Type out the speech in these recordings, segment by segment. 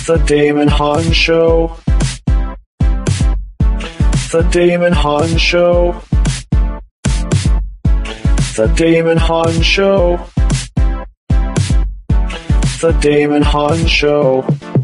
The Damon Hahn Show. The Damon Hahn Show. The Damon Hahn Show. The Damon Hahn Show.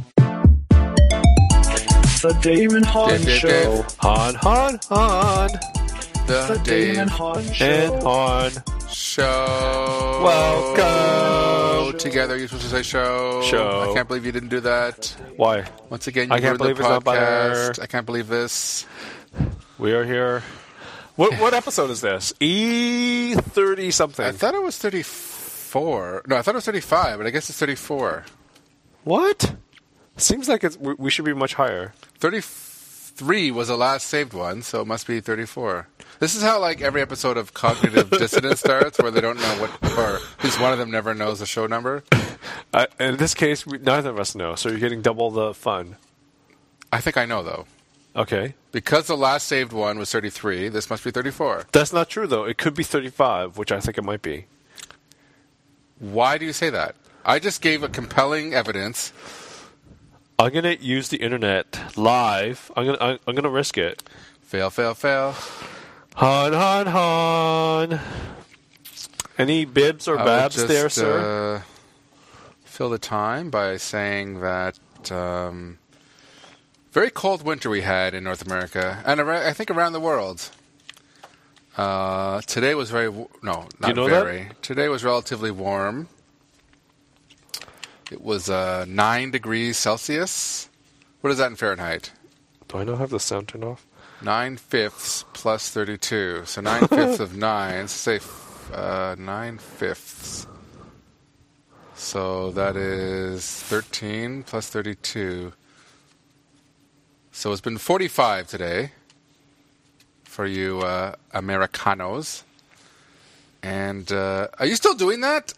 The Damon Hahn Show. Han. The Damon Hahn Show. And Han. Show. Welcome. Together, you're supposed to say show. Show. I can't believe you didn't do that. Why? Once again, you I can't ruined believe the it's not podcast. better. I can't believe this. We are here. What episode is this? E30 something. I thought it was 34. No, I thought it was 35, but I guess it's 34. What? Seems like we should be much higher. 33 was the last saved one, so it must be 34. This is how, like, every episode of Cognitive Dissonance starts, where they don't know what, or at least one of them never knows the show number. In this case, neither of us know, so you're getting double the fun. I think I know, though. Okay. Because the last saved one was 33, this must be 34. That's not true, though. It could be 35, which I think it might be. Why do you say that? I just gave a compelling evidence. I'm gonna use the internet live. I'm gonna risk it. Fail. Han. Any bibs or babs just, there, sir? Fill the time by saying that very cold winter we had in North America, and I think around the world. Today was very Today was relatively warm. It was 9 degrees Celsius. What is that in Fahrenheit? Do I not have the sound turned off? 9/5 plus 32. So 9/5 of 9. Say 9/5. So that is 13 plus 32. So it's been 45 today for you Americanos. And are you still doing that?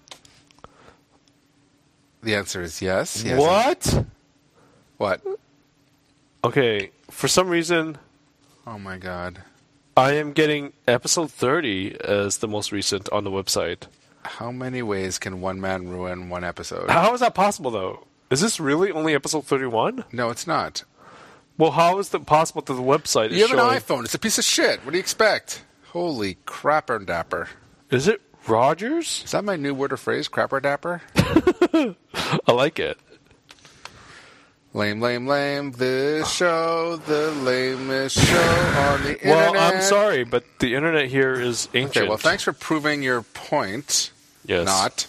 The answer is yes. What? What? Okay, for some reason, Oh my God. I am getting episode 30 as the most recent on the website. How many ways can one man ruin one episode? How is that possible, though? Is this really only episode 31? No, it's not. Well, how is it possible that the website is You have showing... an iPhone. It's a piece of shit. What do you expect? Holy crapper dapper. Is it Rogers? Is that my new word or phrase? Crapper dapper? I like it. Lame. This show, the lamest show on the internet. Well, I'm sorry, but the internet here is ancient. Okay, well, thanks for proving your point. Yes. Not.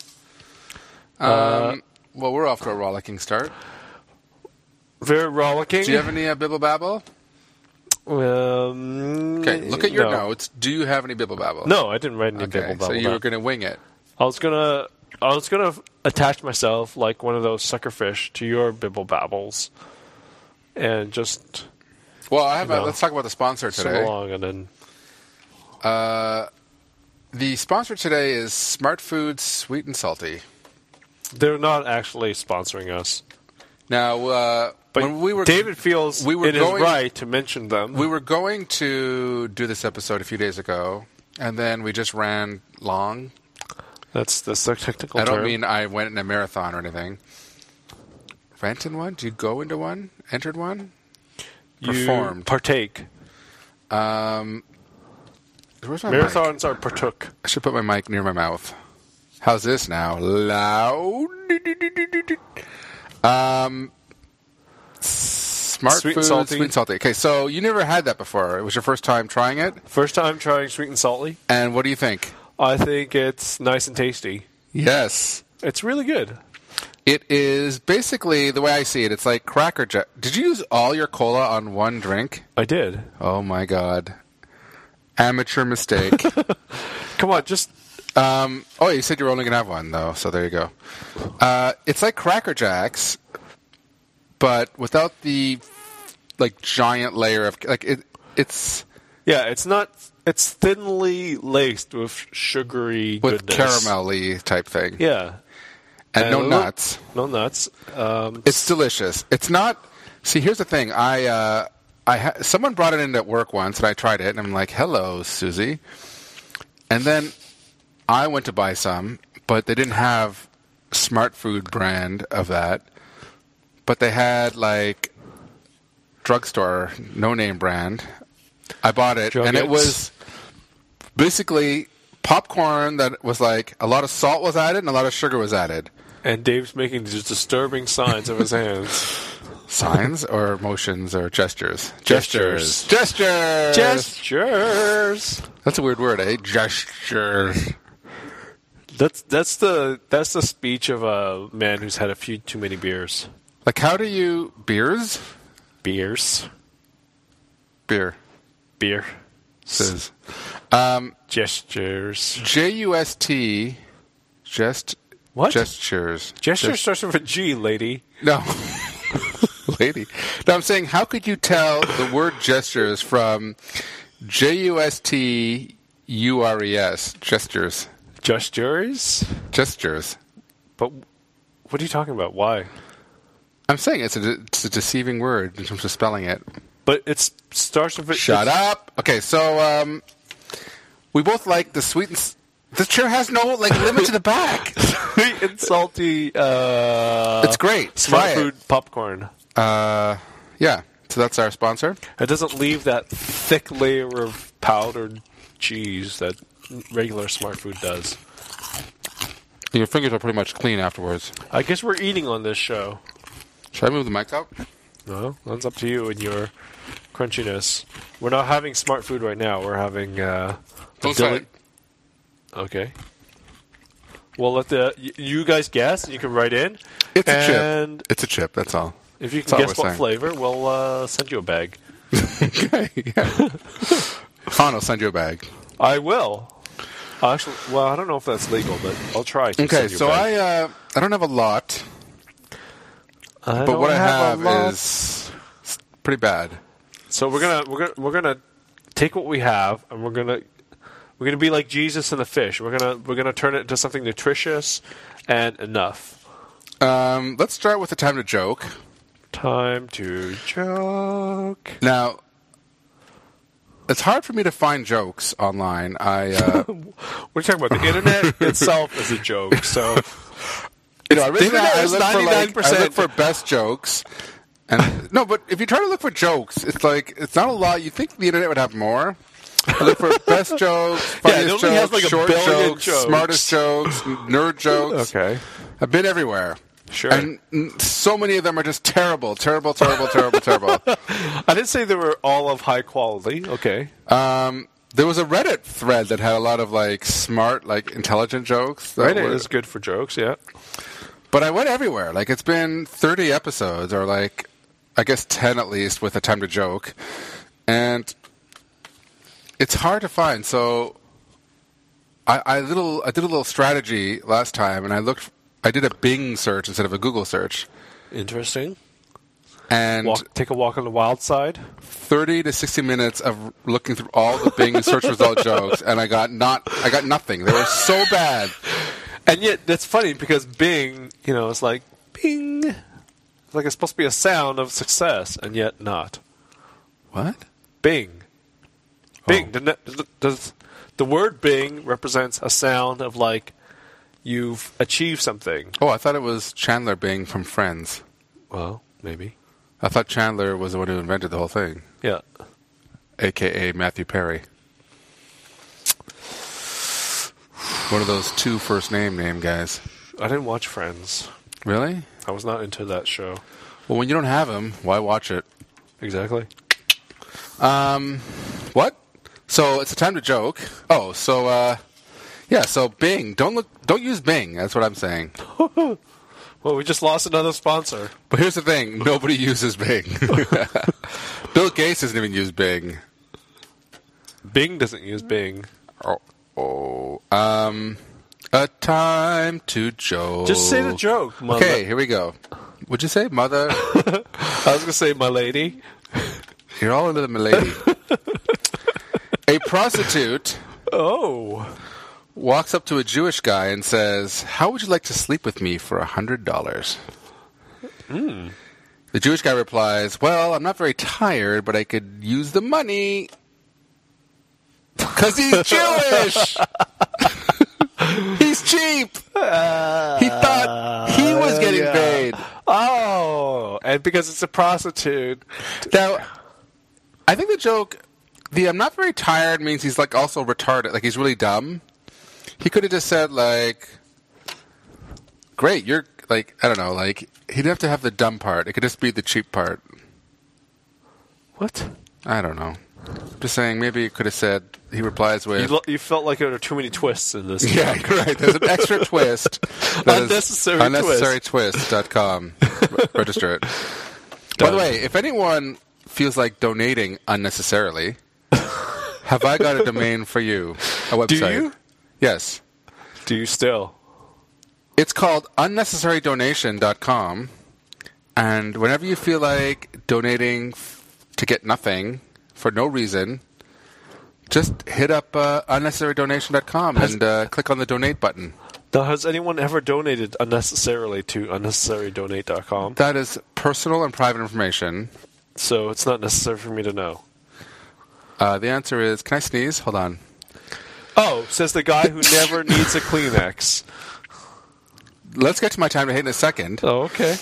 Well, we're off to a rollicking start. Very rollicking. Do you have any Bibble Babble? Okay, look at your notes. Do you have any Bibble Babble? No, I didn't write any Okay, Bibble Babble. so you were going to wing it. I was gonna attach myself like one of those suckerfish to your Bibble Babbles, and just Well, let's talk about the sponsor swim today. along, and then The sponsor today is Smart Foods Sweet and Salty. they're not actually sponsoring us. Now, But when we were David feels it is right to mention them. We were going to do this episode a few days ago, and then we just ran long. That's the technical I term. don't mean I went in a marathon or anything. Went in one? Do you go into one? Entered one? You Performed. partake. Where's my Marathons mic? are partook. I should put my mic near my mouth. How's this now? Loud. Smart Sweet and Foods, salty. Sweet and Salty. Okay, so you never had that before. It was your first time trying it. First time trying sweet and salty. And what do you think? I think it's nice and tasty. Yes. It's really good. It is basically, the way I see it, it's like Cracker Jack. Did you use all your cola on one drink? I did. Oh, my God. Amateur mistake. Come on, just... You said you were only going to have one, though, so there you go. It's like Cracker Jacks, but without the, giant layer of... it's... Yeah, it's not... It's thinly laced with sugary With goodness. caramel-y type thing. Yeah. And no nuts. No nuts. It's delicious. It's not... See, here's the thing. Someone brought it in at work once, and I tried it, and I'm like, hello, Susie. And then I went to buy some, but they didn't have Smart Food brand of that. but they had like drugstore no-name brand. I bought it, and it was basically popcorn that was like a lot of salt was added and a lot of sugar was added. And Dave's making these disturbing signs of his hands. Signs or motions or gestures? Gestures. Gestures. Gestures. That's a weird word, eh? Gestures. That's the speech of a man who's had a few too many beers. Like, how do you... Beers? Beers. Beer. Beer. Says. Gestures. J-U-S-T. What? Gestures. Gesture starts with a G, lady. No. Lady. No, I'm saying, how could you tell the word gestures from J-U-S-T-U-R-E-S? Gestures. Gestures? Gestures. But what are you talking about? Why? I'm saying it's a deceiving word in terms of spelling it. But it starts with... Shut up! Okay, so we both like the sweet and... The chair has no limit to the back. Sweet and salty... it's great. Smart Try food popcorn. Yeah, so that's our sponsor. It doesn't leave that thick layer of powdered cheese that regular Smart Food does. Your fingers are pretty much clean afterwards. I guess we're eating on this show. Should I move the mic up? No, that's up to you and your crunchiness. We're not having Smart Food right now. We're having... Don't say it. Okay. Well, let you guys guess, and you can write in. It's a chip. It's a chip, that's all. If you can guess what flavor, we'll send you a bag. Okay, yeah. Han will send you a bag. I will. Actually, well, I don't know if that's legal, but I'll try to Okay, send you so a bag. I don't have a lot, but what I have is pretty bad. So we're gonna take what we have, and we're gonna be like Jesus and the fish. We're gonna turn it into something nutritious and enough. Let's start with the time to joke. Time to joke. Now, it's hard for me to find jokes online. We're talking about the internet itself is a joke. So, I look for best jokes. And no, but if you try to look for jokes, it's not a lot. You think the internet would have more. I look for best jokes, funniest jokes, short jokes, smartest jokes, nerd jokes. Okay. I've been everywhere. Sure. And so many of them are just terrible. I didn't say they were all of high quality. Okay. There was a Reddit thread that had a lot of smart, intelligent jokes. Reddit is good for jokes, yeah. But I went everywhere. It's been 30 episodes, or I guess 10 at least, with a time to joke. And it's hard to find. So I did a little strategy last time, and I did a Bing search instead of a Google search. Interesting. And take a walk on the wild side. 30 to 60 minutes of looking through all the Bing search result jokes, and I got nothing. They were so bad. And yet, that's funny because Bing, it's like Bing. It's like it's supposed to be a sound of success, and yet not. What? Bing. Bing. Oh. Does the word Bing represents a sound of you've achieved something. Oh, I thought it was Chandler Bing from Friends. Well, maybe. I thought Chandler was the one who invented the whole thing. Yeah. A.K.A. Matthew Perry. One of those two first name guys. I didn't watch Friends. Really? I was not into that show. Well, when you don't have him, why watch it? Exactly. What? So it's a time to joke. Oh, so so Bing. Don't use Bing. That's what I'm saying. Well, we just lost another sponsor. But here's the thing: nobody uses Bing. Bill Gates doesn't even use Bing. Bing doesn't use Bing. A time to joke. Just say the joke, mother. Okay, here we go. What'd you say, mother? I was going to say, my lady. You're all into the milady. A prostitute walks up to a Jewish guy and says, "How would you like to sleep with me for $100?" The Jewish guy replies, "Well, I'm not very tired, but I could use the money." Because he's Jewish! He's cheap! He thought he was getting paid. Oh, and because it's a prostitute. Now, I think the joke, the I'm not very tired means he's like also retarded. Like he's really dumb. He could have just said like, great, you're like, I don't know, like he didn't have to have the dumb part. It could just be the cheap part. What? I don't know. Just saying, maybe he could have said, he replies with... You felt like there were too many twists in this. Yeah, you're right. There's an extra twist. Unnecessarytwist.com. Register it. By the way, if anyone feels like donating unnecessarily, have I got a domain for you? A website. Do you? Yes. Do you still? It's called unnecessarydonation.com, and whenever you feel like donating to get nothing for no reason, just hit up unnecessarydonation.com and click on the donate button. Now, has anyone ever donated unnecessarily to unnecessarydonate.com? That is personal and private information. So it's not necessary for me to know. The answer is, can I sneeze? Hold on. Oh, says the guy who never needs a Kleenex. Let's get to my time to hate in a second. Oh, okay.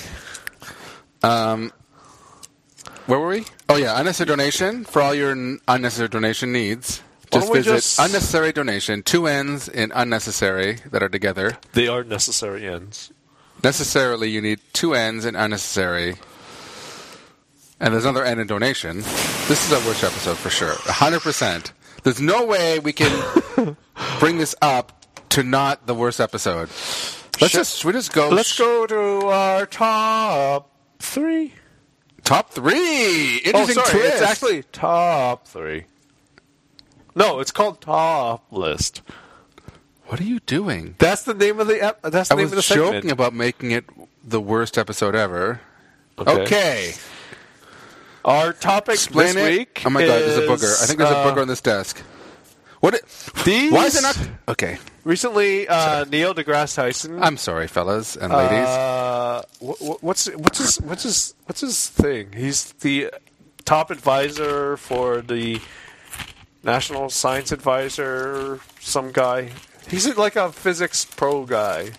Where were we? Oh, yeah, unnecessary donation for all your unnecessary donation needs. Just visit unnecessary donation, 2 N's in unnecessary that are together. They are necessary ends. Necessarily, you need 2 N's in unnecessary. And there's another N in donation. This is our worst episode for sure. 100%. There's no way we can bring this up to not the worst episode. Let's go to our top 3. Top 3. Interesting twist. It's actually top 3. No, it's called Top List. What are you doing? That's the name of the I was joking about making it the worst episode ever. Okay. Our topic Explain this it. week. Oh my God, there's a booger. I think there's a booger on this desk. Why is it not? Okay. Recently, Neil deGrasse Tyson. I'm sorry, fellas and ladies. What's his thing? He's the top advisor for the National Science Advisor. Some guy. He's like a physics pro guy.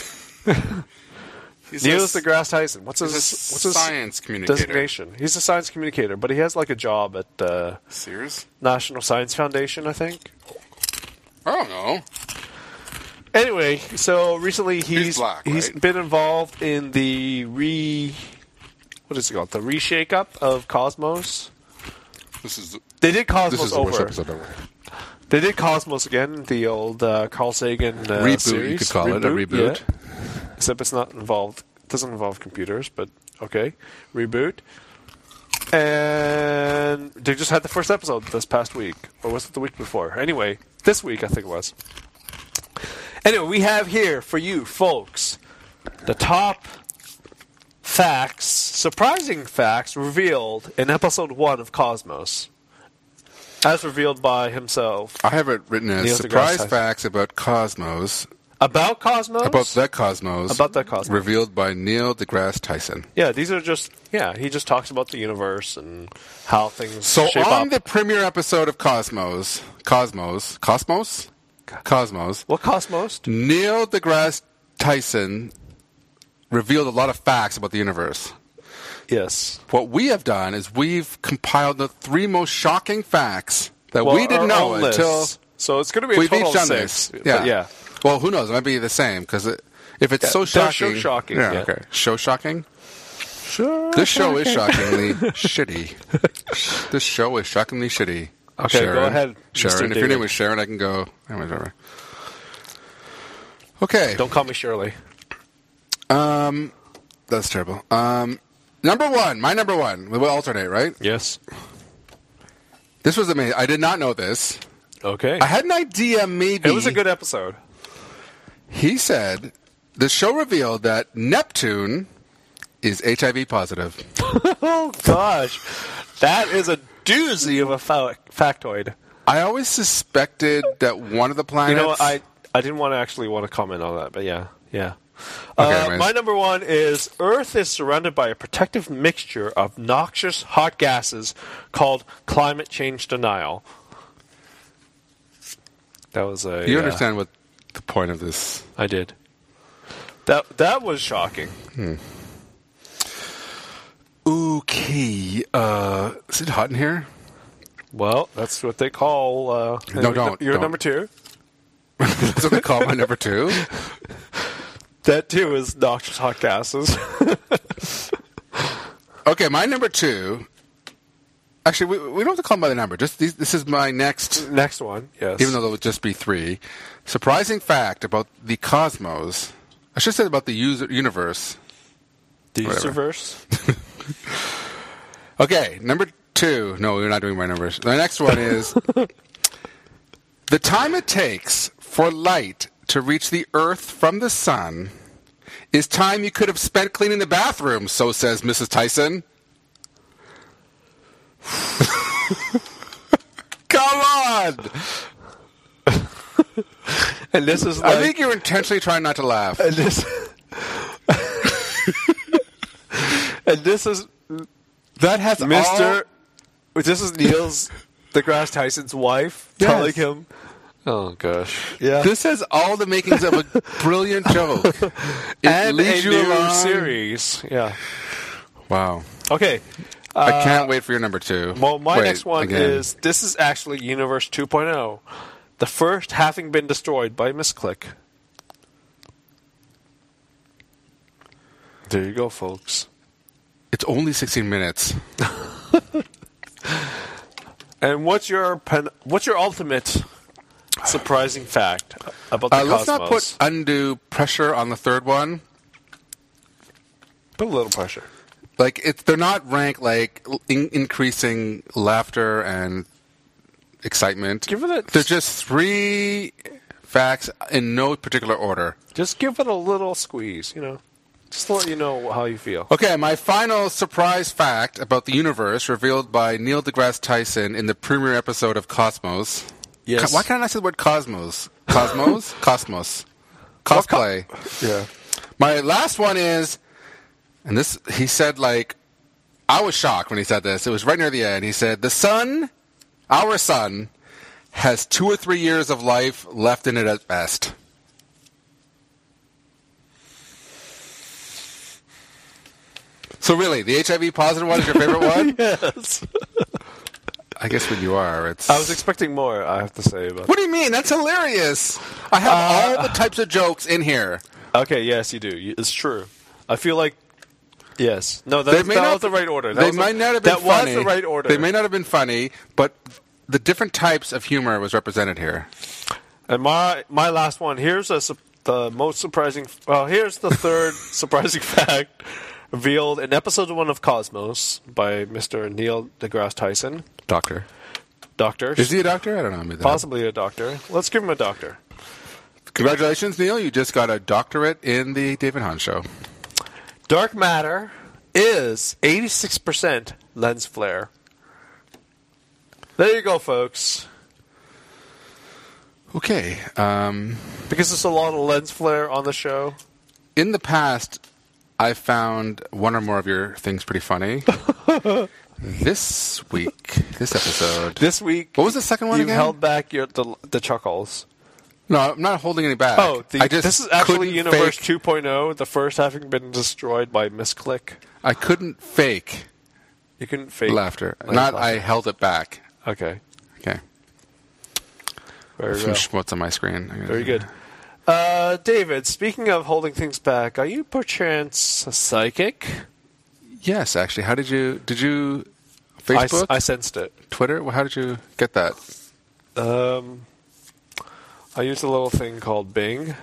Neil deGrasse Tyson. What's his science communicator designation? He's a science communicator, but he has like a job at Sears National Science Foundation, I think. I don't know. Anyway, so recently he's right? been involved in the the reshake-up of Cosmos. They did Cosmos the worst episode ever. They did Cosmos again, the old Carl Sagan reboot. Series. You could call it a reboot. Yeah. Except it's not involved. It doesn't involve computers, but okay, reboot. And they just had the first episode this past week, or was it the week before? Anyway, this week I think it was. Anyway, we have here for you folks the top facts, surprising facts revealed in episode 1 of Cosmos, as revealed by himself. I have it written as Neil surprise deGrasse facts about Cosmos. About Cosmos? About that Cosmos. About that Cosmos. Revealed by Neil deGrasse Tyson. Yeah, these are just, he just talks about the universe and how things So shape on up. the premiere episode of Cosmos? What Cosmos? Neil deGrasse Tyson revealed a lot of facts about the universe. Yes. What we have done is we've compiled the 3 most shocking facts that we didn't know until... Lists. So it's going to be a we've total each done of 6. this. Yeah. Well, who knows? It might be the same, because if it's so they're shocking... show shocking. Yeah, Yeah. okay. Show shocking? Sure. This show is shockingly shitty. This show is shockingly shitty. Okay, Sharon. go ahead, Sharon. Mr. If your David. name was Sharon, I can go... Whatever. Okay. Don't call me Shirley. That's terrible. Number 1. My number 1. We'll alternate, right? Yes. This was amazing. I did not know this. Okay. I had an idea, maybe. It was a good episode. He said the show revealed that Neptune is HIV positive. Oh, gosh. That is a doozy of a factoid. I always suspected that one of the planets... You know what? I didn't want to comment on that, but yeah. Okay, my number 1 is Earth is surrounded by a protective mixture of noxious hot gases called climate change denial. That was a... You understand what the point of this... I did. That was shocking. Okay. Is it hot in here? Well, that's what they call... No, don't. You're don't. number 2. That's what they call my number 2. That, too, is noxious hot gases. Okay, my number 2... Actually, we don't have to call them by the number. Just this is my next... Next one, yes. Even though there would just be 3. Surprising fact about the cosmos. I should say about the universe. The Whatever. universe? Okay, number 2. No, we're not doing my numbers. The next one is... The time it takes for light to reach the Earth from the sun is time you could have spent cleaning the bathroom, so says Mrs. Tyson. Come on! And this is like... I think you're intentionally trying not to laugh. And this... and this is... That has Mr. This is Neil deGrasse Tyson's wife telling him... Oh, gosh. Yeah. This has all the makings of a brilliant joke. It And leads a you new along. series. Yeah. Wow. Okay. I can't wait for your number 2. Well, my Wait, next one again. is... This is actually Universe 2.0. The first having been destroyed by misclick. There you go, folks. It's only 16 minutes. And what's your ultimate surprising fact about the Let's cosmos? not put undue pressure on the third one. Put a little pressure. Like they're not ranked like increasing laughter and excitement. Give it. They're just 3 facts in no particular order. Just give it a little squeeze. Just to let you know how you feel. Okay, my final surprise fact about the universe revealed by Neil deGrasse Tyson in the premiere episode of Cosmos. Yes. Why can't I say the word cosmos? Cosmos? Cosmos. Cosplay. Yeah. My last one is, and this, he said, I was shocked when he said this. It was right near the end. He said, the sun, our sun, has 2 or 3 years of life left in it at best. So really, the HIV positive one is your favorite one? Yes. I guess when you are, it's... I was expecting more, I have to say. But... What do you mean? That's hilarious. I have all the types of jokes in here. Okay, yes, you do. It's true. I feel like... Yes. No, that was the right order. They might not have been funny. That was the right order. They may not have been funny, but the different types of humor was represented here. And my last one, here's the most surprising... Well, here's the third surprising fact revealed in episode 1 of Cosmos by Mr. Neil deGrasse Tyson. Doctor. Doctor. Is he a doctor? I don't know. I made that Possibly a doctor. Let's give him a doctor. up. Congratulations, Neil. You just got a doctorate in the David Hahn Show. Dark matter is 86% lens flare. There you go, folks. Okay. Because there's a lot of lens flare on the show. In the past, I found one or more of your things pretty funny. This episode. This week, What was the second one you again? held back the chuckles. No, I'm not holding any back. Oh, this is actually couldn't Universe fake- 2.0, the first having been destroyed by misclick. I couldn't fake You couldn't fake laughter. like Not laughter. I held it back. Okay. Okay. Very Some well. schmutz on my screen. Very good. David, speaking of holding things back, are you perchance a psychic? Yes, actually. How did you Facebook? I sensed it. Twitter? How did you get that? I used a little thing called Bing.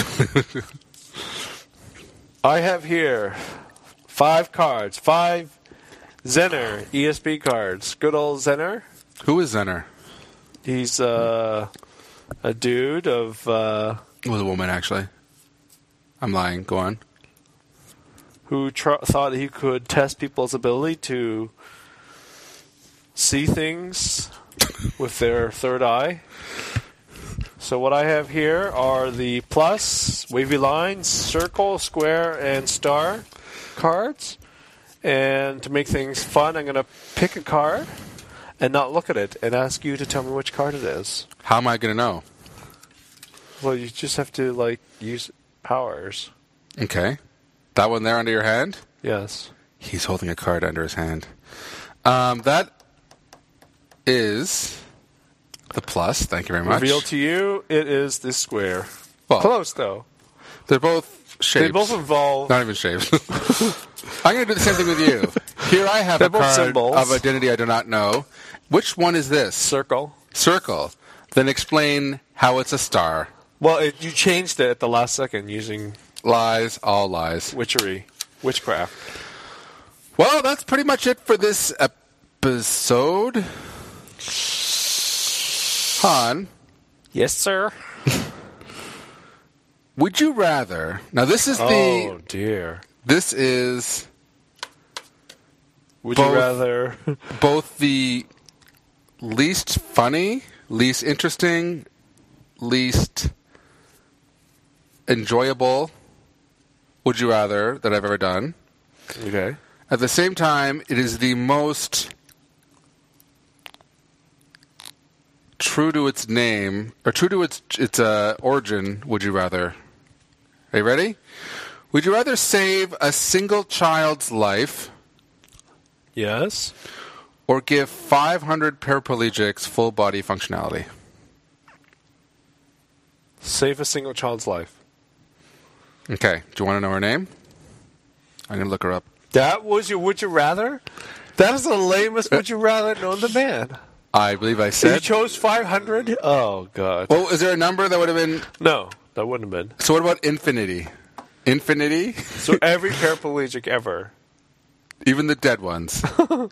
I have here 5 cards. 5 Zener ESP cards. Good old Zener. Who is Zener? He's a dude of... It was a woman, actually. I'm lying. Go on. who thought he could test people's ability to see things with their third eye. So what I have here are the plus, wavy lines, circle, square, and star cards. And to make things fun, I'm going to pick a card and not look at it and ask you to tell me which card it is. How am I going to know? Well, you just have to, use powers. Okay. That one there under your hand? Yes. He's holding a card under his hand. That is the plus. Thank you very much. Reveal to you, it is the square. Well, Close, though. They're both shapes. They both involve... Not even shapes. I'm going to do the same thing with you. Here I have They're a both card symbols. of identity I do not know. Which one is this? Circle. Circle. Then explain how it's a star. Well, you changed it at the last second using Lies, all lies. witchcraft. Well, that's pretty much it for this episode. Han, Yes, sir. would you rather... Now, this is Oh, dear. This is Would both- you rather... both the least funny, least interesting, least enjoyable would you rather that I've ever done. Okay. At the same time, it is the most true to its name, or true to its origin, would you rather. Are you ready? Would you rather save a single child's life Yes? or give 500 paraplegics full body functionality? Save a single child's life. Okay. Do you want to know her name? I'm going to look her up. That was your would you rather? That is the lamest would you rather known to man. I believe I You said. chose 500? Oh, God. Well, is there a number that would have been... No, that wouldn't have been. So what about infinity? Infinity? So every paraplegic ever. Even the dead ones.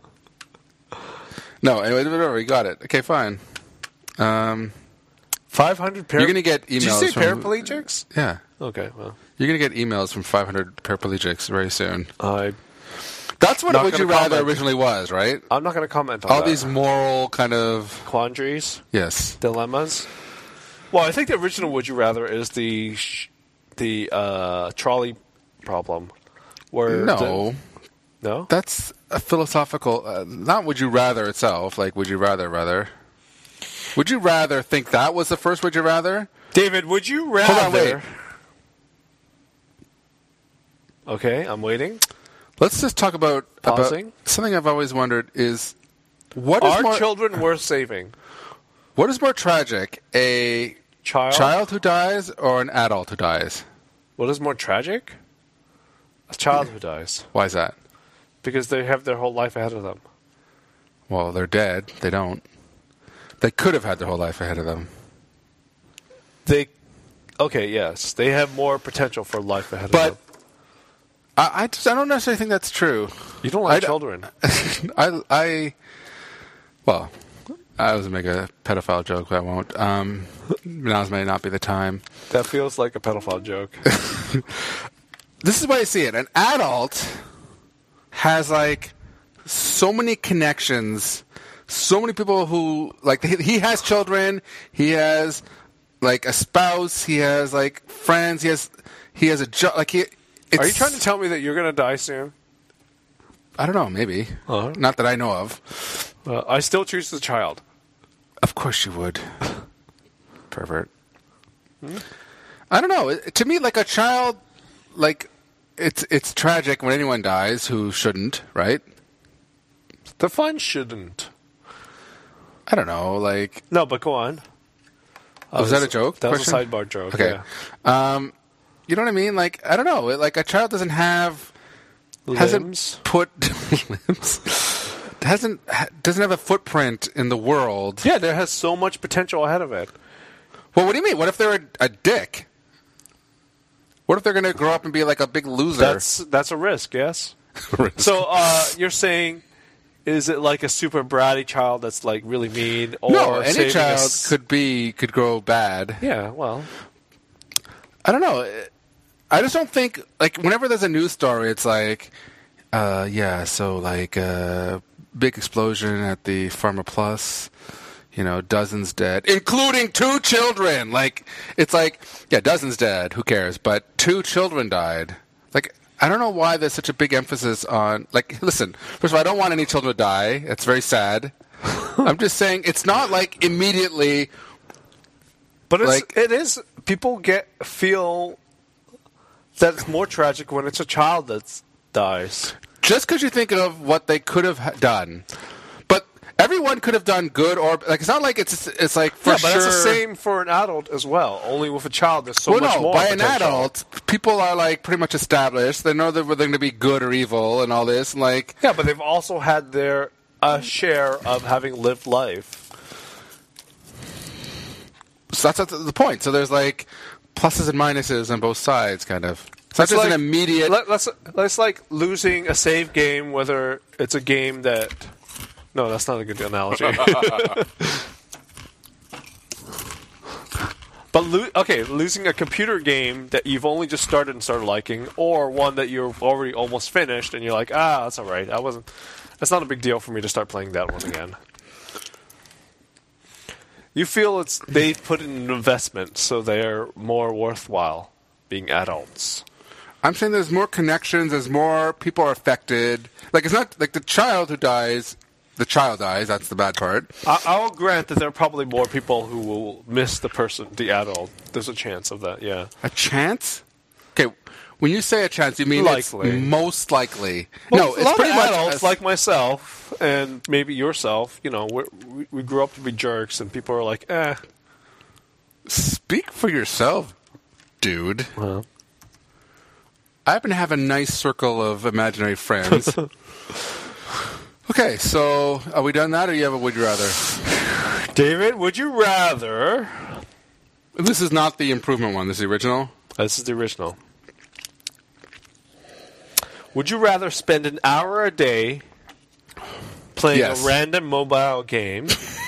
No, anyway, whatever, we got it. Okay, fine. 500 You're going to get emails Did you say from... paraplegics? Yeah. Okay, well. You're going to get emails from 500 paraplegics very soon. That's what Not Would You gonna Rather comment. originally was, right? I'm not going to comment on All that. these moral kind of... quandaries, Yes. dilemmas. Well, I think the original would you rather is the trolley problem. Where No. No? That's a philosophical... not would you rather itself, like would you rather. Would you rather think that was the first would you rather? David, would you rather... Hold on, wait. Okay, I'm waiting. Let's just talk about Pausing. something I've always wondered is what is Are more children worth saving? what is more tragic, a child who dies or an adult who dies? What is more tragic? A child who dies. Why is that? Because they have their whole life ahead of them. Well, they're dead. They don't. They could have had their whole life ahead of them. Okay, yes. They have more potential for life ahead of But them. I don't necessarily think that's true. You don't like I- children. I was going to make a pedophile joke, but I won't. Now's may not be the time. That feels like a pedophile joke. This is why I see it. An adult has, like, so many connections, so many people who, like, he has children, he has, like, a spouse, he has, like, friends, he has a job, like, Are you trying to tell me that you're going to die soon? I don't know, maybe. Uh-huh. Not that I know of. I still choose the child. Of course you would. Pervert. I don't know. To me, like, a child, like, it's tragic when anyone dies who shouldn't, right? The fun shouldn't. I don't know, like... No, but go on. Was that a joke? That question? was a sidebar joke. Okay. Yeah. You know what I mean? Like, I don't know. Like, a child doesn't have... Limbs. Hasn't put... limbs. Doesn't have a footprint in the world. Yeah, there has so much potential ahead of it. Well, what do you mean? What if they're a dick? What if they're going to grow up and be like a big loser? That's a risk, yes? So you're saying, is it like a super bratty child that's like really mean? Or no, any saving child could grow bad. Yeah, well, I don't know. I just don't think, like, whenever there's a news story, it's like, so, like, big explosion at the Pharma Plus, dozens dead, including 2 children. Like, it's like, yeah, dozens dead, who cares? But 2 children died. Like, I don't know why there's such a big emphasis on, like, listen, first of all, I don't want any children to die. It's very sad. I'm just saying, it's not like immediately... but like, it is. People feel that it's more tragic when it's a child that dies. just because you think of what they could have done, but everyone could have done good or like it's not like it's like for Yeah, but sure. it's the same for an adult as well. Only with a child, there's so well, much no, more by an potential. adult, people are like pretty much established. They know that they're going to be good or evil and all this. And like, Yeah, but they've also had their share of having lived life. so that's the point. So there's like pluses and minuses on both sides, kind of. So that's just an immediate. Let's like losing a save game, whether it's a game that. No, that's not a good analogy. But losing a computer game that you've only just started and started liking, or one that you've already almost finished, and you're like, that's all right. That's not a big deal for me to start playing that one again. You feel they've put in an investment, so they're more worthwhile being adults. I'm saying there's more connections. There's more people are affected. Like it's not like the child who dies. The child dies. That's the bad part. I'll grant that there are probably more people who will miss the adult. There's a chance of that, yeah. A chance? Okay, when you say a chance, you mean Likely. it's most likely. Well, no, a it's lot pretty of much adults like myself and maybe yourself. You know, we grew up to be jerks, and people are like, eh. Speak for yourself, dude. Well. I happen to have a nice circle of imaginary friends. Okay, so are we done that, or you have a would you rather? David, would you rather? This is not the improvement one. This is the original. This is the original. Would you rather spend an hour a day playing Yes. a random mobile game?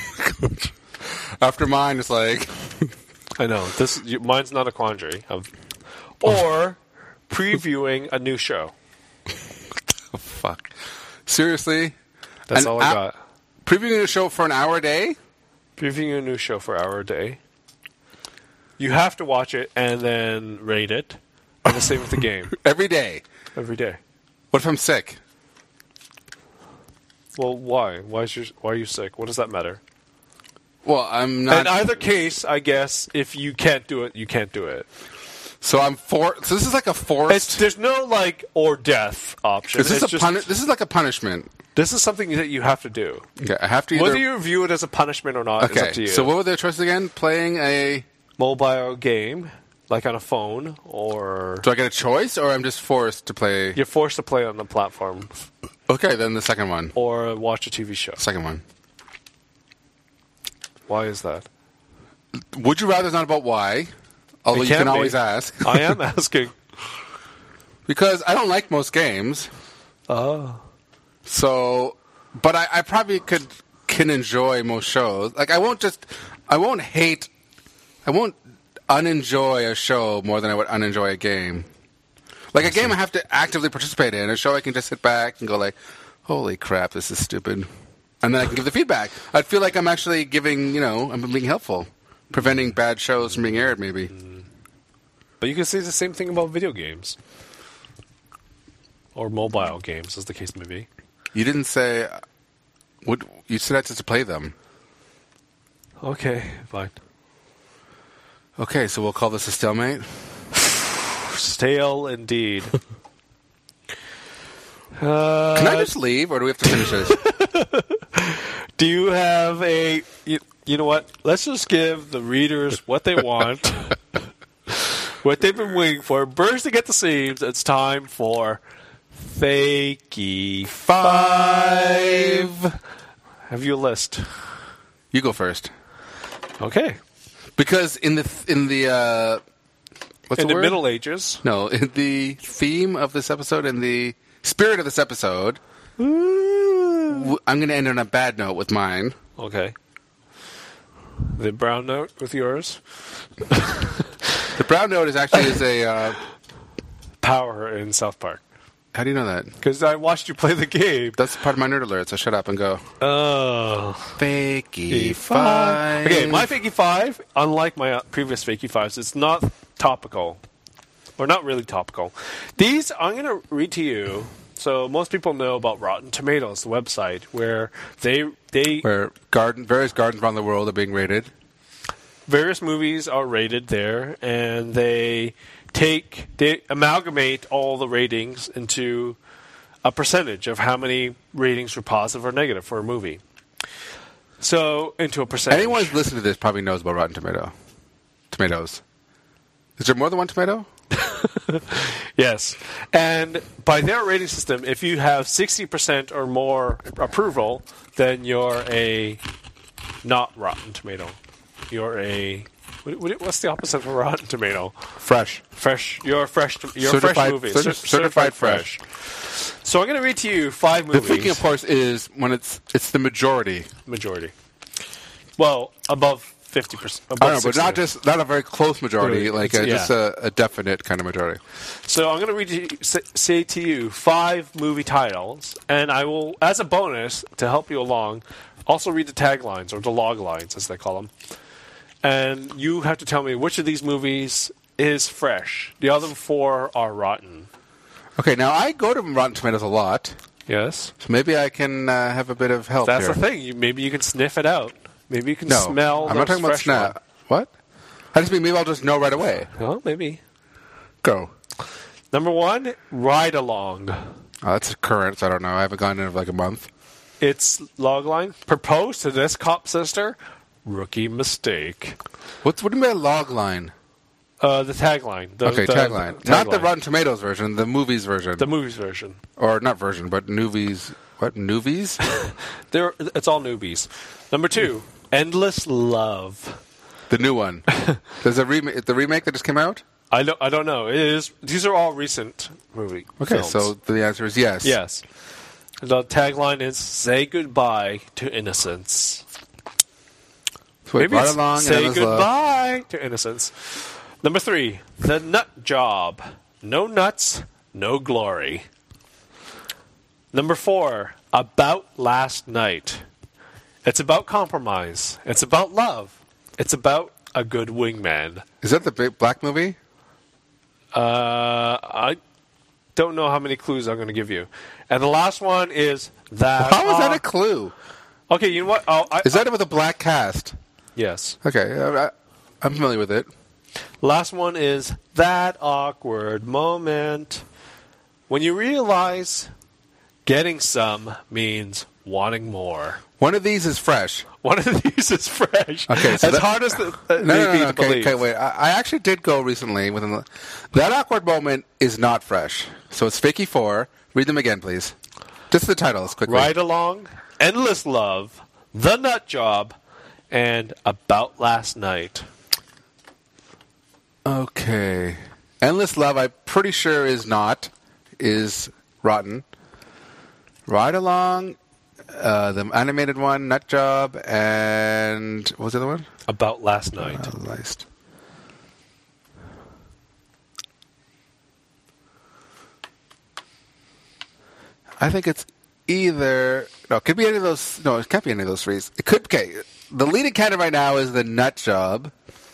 After mine, it's like I know mine's not a quandary. Or previewing a new show. oh, fuck. Seriously, That's all I got. Previewing a show for an hour a day. Previewing a new show for an hour a day. You have to watch it and then rate it. And the same with the game. Every day. Every day. What if I'm sick? Well, why? Why are you sick? What does that matter? Well, I'm not. In either case, I guess, if you can't do it, you can't do it. So So this is like a forced. There's no, or death option. Is this It's This is like a punishment. This is something that you have to do. Okay, I have to either. Whether you view it as a punishment or not is up to you. So what were their choices again? Playing a. Mobile game, like on a phone, or... Do I get a choice, or I'm just forced to play? You're forced to play on the platform. Okay, then the second one. Or watch a TV show. Second one. Why is that? Would you rather is not about why, although It you can be. always ask. I am asking. Because I don't like most games. Oh. So, but I probably can enjoy most shows. Like I won't unenjoy a show more than I would unenjoy a game. Like a game I have to actively participate in. A show I can just sit back and go like, holy crap, this is stupid. And then I can give the feedback. I'd feel like I'm actually giving, I'm being helpful. Preventing bad shows from being aired, maybe. But you can say the same thing about video games. Or mobile games, as the case may be. You didn't say... You said that just to play them. Okay, fine. Okay, so we'll call this a stalemate? Stale indeed. Can I just leave, or do we have to finish this? Do you have a... You know what? Let's just give the readers what they want. What they've been waiting for. Bursting at the seams. It's time for... Fakey 5. Have you a list? You go first. Okay. Because in the what's In the the word? Middle Ages. No, in the theme of this episode, in the spirit of this episode, I'm going to end on a bad note with mine. Okay. The brown note with yours. The brown note is actually a. Power in South Park. How do you know that? Because I watched you play the game. That's part of my nerd alert. So shut up and go. Oh. Fakey 5. Okay, my Fakey 5, unlike my previous Fakey 5s, it's not topical. Or not really topical. These, I'm going to read to you. So most people know about Rotten Tomatoes, the website, where Where various gardens around the world are being rated. Various movies are rated there, and they amalgamate all the ratings into a percentage of how many ratings were positive or negative for a movie. So, into a percentage. Anyone who's listening to this probably knows about Rotten Tomatoes. Is there more than one tomato? Yes. And by their rating system, if you have 60% or more approval, then you're a not Rotten Tomato. You're a... What's the opposite of a Rotten Tomato? Fresh. You're a fresh movie. Certified fresh. So I'm going to read to you 5 movies. The thinking, of course, is when it's the majority. Well, above 50%. I don't know, but not a very close majority, just a definite kind of majority. So I'm going to say to you 5 movie titles, and I will, as a bonus, to help you along, also read the taglines, or the log lines, as they call them. And you have to tell me which of these movies is fresh. The other 4 are rotten. Okay, now I go to Rotten Tomatoes a lot. Yes. So maybe I can have a bit of help That's here. the thing. Maybe you can sniff it out. Maybe you can smell. I'm not talking about snap. What? I just mean maybe I'll just know right away. Well, maybe. Go. Number 1, Ride Along. Oh, that's current, so I don't know. I haven't gone in like a month. Its logline: Propose to this cop sister. Rookie mistake. What do you mean by log line? The tagline. Tagline. Not the Rotten Tomatoes version, the movies version. The movies version. Or not version, but newbies. What? Newbies? It's all newbies. Number 2, Endless Love. The new one. There's the remake that just came out? I don't know. It is. These are all recent movie films. So the answer is yes. Yes. The tagline is "Say goodbye to innocence." So maybe right along. Say goodbye to innocence. Number 3, The Nut Job. No nuts, no glory. Number 4, About Last Night. It's about compromise. It's about love. It's about a good wingman. Is that the big black movie? I don't know how many clues I'm going to give you. And the last one is that... How is that a clue? Okay, you know what? Is that with a black cast? Yes. Okay, I'm familiar with it. Last one is that awkward moment when you realize getting some means wanting more. One of these is fresh. One of these is fresh. Okay, so as hard as to believe. Okay, wait. I actually did go recently with that awkward moment is not fresh. So it's Fakey 4. Read them again, please. Just the titles, quickly. Ride Along, Endless Love, The Nut Job, and About Last Night. Okay. Endless Love, I'm pretty sure is rotten. Ride Along, the animated one, Nut Job, and what was the other one? About Last Night. I think it's either... No, it could be any of those... No, it can't be any of those 3. It could... Okay, the leading candidate right now is the Nut Job.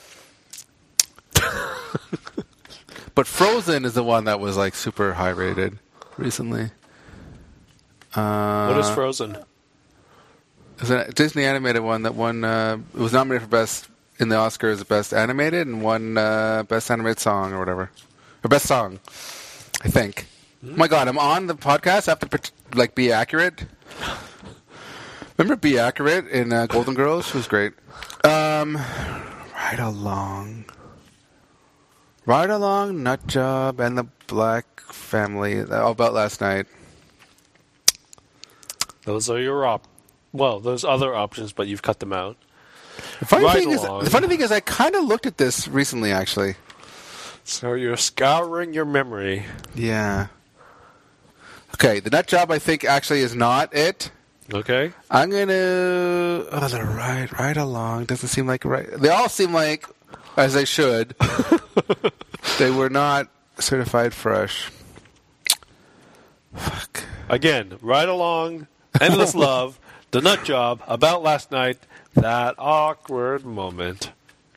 But Frozen is the one that was like super high rated recently. What is Frozen? It's a Disney animated one that won. It was nominated for best in the Oscars, best animated, and won best animated song or whatever, or best song, I think. Oh my God, I'm on the podcast. I have to be accurate. Remember Be Accurate in Golden Girls? It was great. Ride Along, Nut Job, and the Black Family. About Last Night. Those are your those other options, but you've cut them out. The funny thing is, I kind of looked at this recently, actually. So you're scouring your memory. Yeah. Okay, the Nut Job, I think, actually is not it. Okay. I'm going to... Oh, the Ride Along doesn't seem like right. They all seem like, as they should, they were not certified fresh. Fuck. Again, Ride Along, Endless Love, The Nut Job, About Last Night, That Awkward Moment.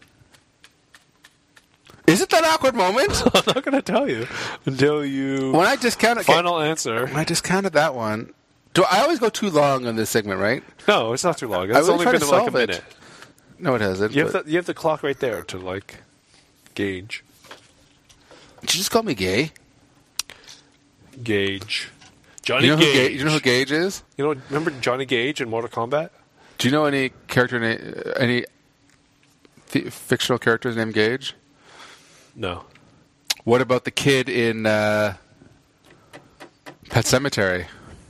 Is it that awkward moment? I'm not going to tell you until you... When I discounted... Final answer. When I discounted that one... I always go too long on this segment, right? No, it's not too long. It's only been like a minute. No, it hasn't. You have the clock right there to, gauge. Did you just call me gay? Gauge. Johnny You know Gage. you know who Gage is? You know, remember Johnny Gage in Mortal Kombat? Do you know any character any fictional characters named Gage? No. What about the kid in Pet Sematary?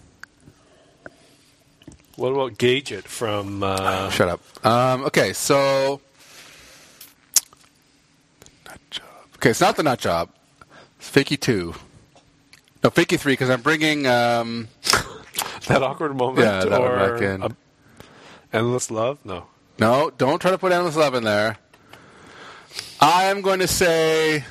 What about Gage It from... Shut up. Okay, so... Nut job. Okay, it's not the nut job. It's Fakey 2. No, Fakey 3, because I'm bringing... that awkward moment? Yeah, that one or back in. Endless Love? No. No, don't try to put Endless Love in there. I am going to say...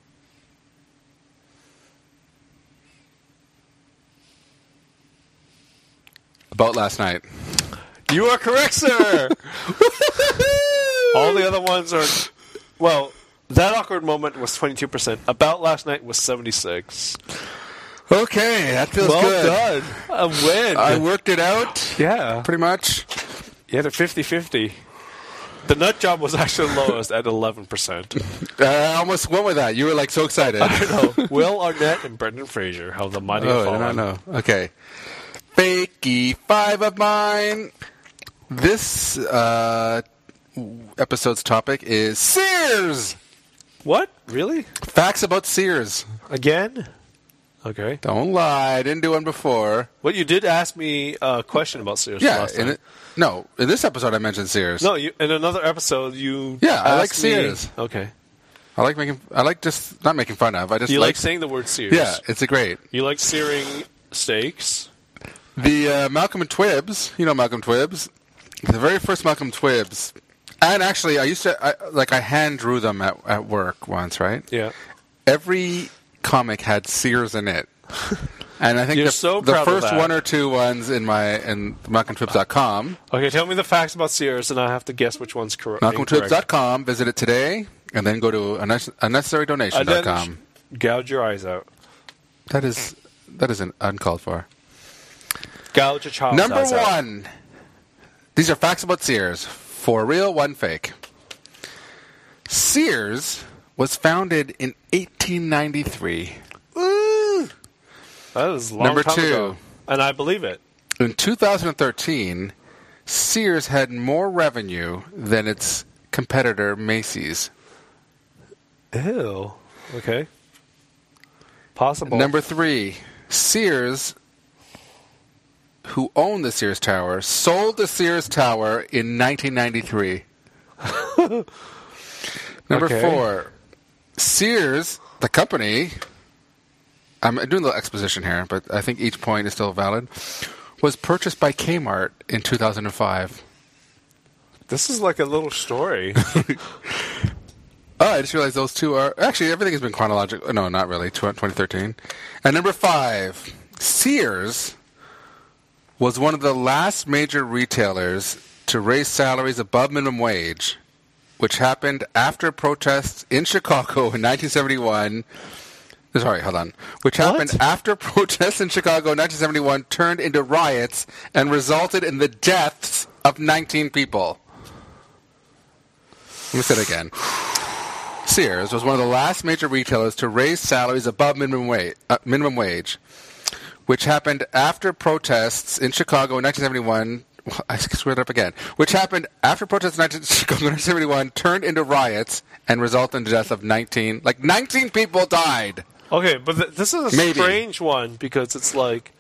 About Last Night. You are correct, sir! All the other ones are... Well, that awkward moment was 22%. About Last Night was 76. Okay, that feels Well good. done. A win. I worked it out, Yeah. pretty much. You had a 50-50. The nut job was actually lowest at 11%. I almost went with that. You were like so excited. I know. Will Arnett and Brendan Fraser, how the mighty have Oh, I fallen. don't know. Okay. Fakey 5 of mine. This episode's topic is Sears. What? Really? Facts about Sears. Again? Okay. Don't lie. I didn't do one before. Well, you did ask me a question about Sears Yeah. last time. In this episode I mentioned Sears. No, in another episode, you Yeah, I like asked me- Sears. Okay. I like just not making fun of. I just You like like saying the word Sears. Yeah, it's a great. You like searing steaks. The Malcolm and Twibbs, you know Malcolm Twibbs, the very first Malcolm Twibbs, and actually I hand drew them at work once, right? Yeah. Every comic had Sears in it, and I think You're the so proud of first that. one or two ones in MalcolmTwibbs.com, Okay, tell me the facts about Sears, and I have to guess which one's correct. MalcolmTwibbs.com. Visit it today, and then go to unnecessarydonation.com. Gouge your eyes out. That is an uncalled for. Gouge your child's Number eyes out. 1. These are facts about Sears. 4 real, 1 fake. Sears was founded in 1893. That was a long Number time 2. ago. And I believe it. In 2013, Sears had more revenue than its competitor Macy's. Ew. Okay. Possible. Number 3. Sears, who owned the Sears Tower, sold the Sears Tower in 1993. Number Okay. 4. Sears, the company, I'm doing a little exposition here, but I think each point is still valid, was purchased by Kmart in 2005. This is like a little story. Oh, I just realized those two are... Actually, everything has been chronological. No, not really. 2013. And number 5, Sears was one of the last major retailers to raise salaries above minimum wage, which happened after protests in Chicago in 1971. Sorry, hold on. Which happened after protests in Chicago in 1971 turned into riots and resulted in the deaths of 19 people. Let me say it again. Sears was one of the last major retailers to raise salaries above minimum wage, which happened after protests in Chicago in 1971. I screwed it up again. Which happened after protests in Chicago in 1971 turned into riots and resulted in the death of 19. Like 19 people died. Okay, but this is a Maybe. strange one because it's like,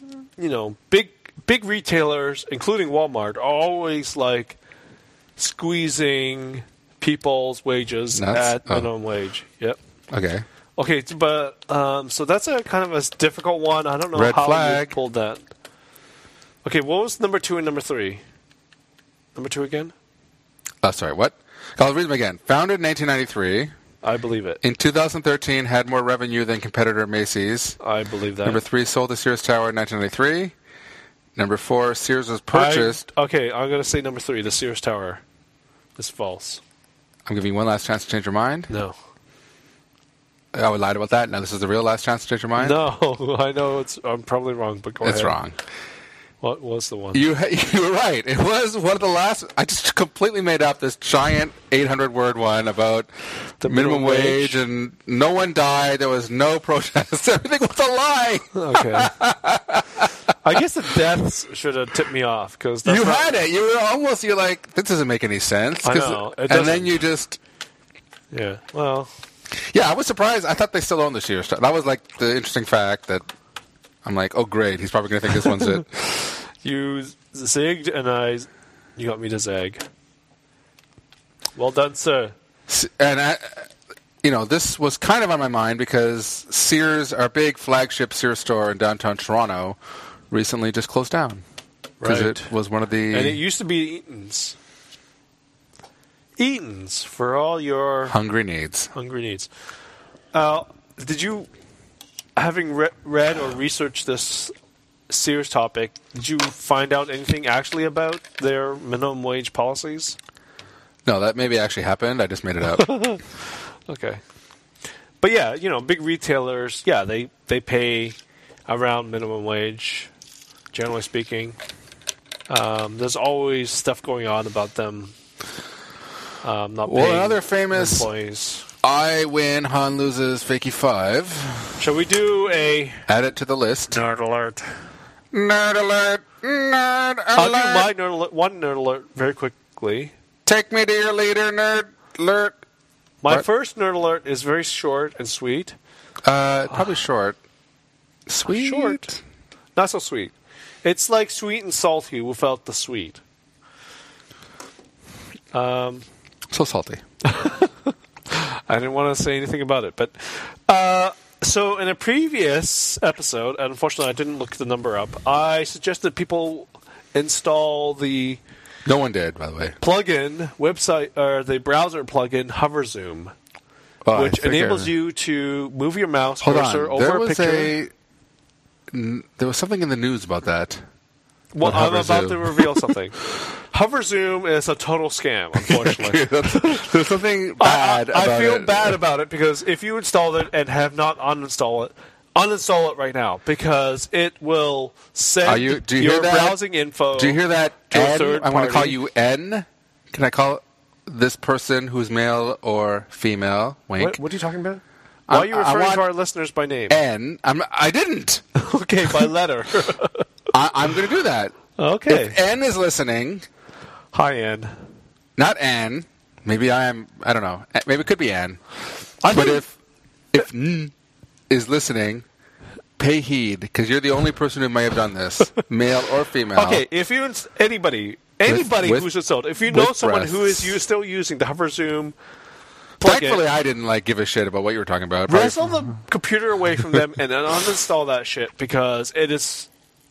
big retailers, including Walmart, are always like squeezing people's wages at minimum wage. Yep. Okay. Okay, but so that's a kind of a difficult one. I don't know Red how flag. you pulled that. Okay, what was number 2 and number 3? Number 2 again? Sorry, what? I'll read them again. Founded in 1993. I believe it. In 2013, had more revenue than competitor Macy's. I believe that. Number 3, sold the Sears Tower in 1993. Number 4, Sears was purchased. Okay, I'm going to say number 3, the Sears Tower is false. I'm giving you one last chance to change your mind. No. I would lied about that. Now this is the real last chance to change your mind. No, I know I'm probably wrong, but go ahead. It's wrong. What was the one? You were right. It was one of the last. I just completely made up this giant 800-word one about The minimum minimum wage, and no one died. There was no protest. Everything was a lie. Okay. I guess the deaths should have tipped me off because You had it. You were almost. You're like, this doesn't make any sense. I know, it and then doesn't. you just. Yeah. Well. Yeah, I was surprised. I thought they still owned the Sears stock. That was like the interesting fact that I'm like, oh great, he's probably going to think this one's it. You zigged and you got me to zag. Well done, sir. And this was kind of on my mind because Sears, our big flagship Sears store in downtown Toronto, recently just closed down because Right. it was one of the And it used to be Eaton's. Eaton's for all your hungry needs. hungry needs. Did you, having read or researched this Sears topic, did you find out anything actually about their minimum wage policies? No, that maybe actually happened. I just made it up. Okay. But yeah, big retailers, yeah, they pay around minimum wage, generally speaking. There's always stuff going on about them not paying another famous employees. I win, Han loses, Fakey 5. Shall we do a Add it to the list. nerd alert? Nerd alert! Nerd alert! I'll do my nerd alert, one nerd alert very quickly. Take me to your leader, nerd alert. My What? first nerd alert is very short and sweet. Probably short. Sweet. Short. Not so sweet. It's like sweet and salty without the sweet. So salty. I didn't want to say anything about it, but so in a previous episode, and unfortunately I didn't look the number up, I suggested people install the No one did, by the way. plugin website or the browser plugin HoverZoom, Oh, I which figure- enables you to move your mouse Hold cursor on. over There a was picture. there was something in the news about that. Well, I'm about HoverZoom. to reveal something. HoverZoom is a total scam, unfortunately. There's something bad about I feel it. bad about it because if you install it and have not uninstall it right now because it will send do you your hear that? browsing info. Do you hear that? to a N? third I want to call party. you N. Can I call this person who's male or female? Wink. What are you talking about? Why are you I referring want to our listeners by name? N. I didn't. Okay, by letter. I'm going to do that. Okay. If N is listening, Hi, Ann. not N. Maybe I don't know. Maybe it could be N. I But think- if N is listening, pay heed because you're the only person who may have done this, male or female. Okay, if you anybody with- who's installed, if you know with someone who is breasts. still using the HoverZoom plugin, Thankfully, I didn't give a shit about what you were talking about. wrestle the computer away from them and then uninstall that shit because it is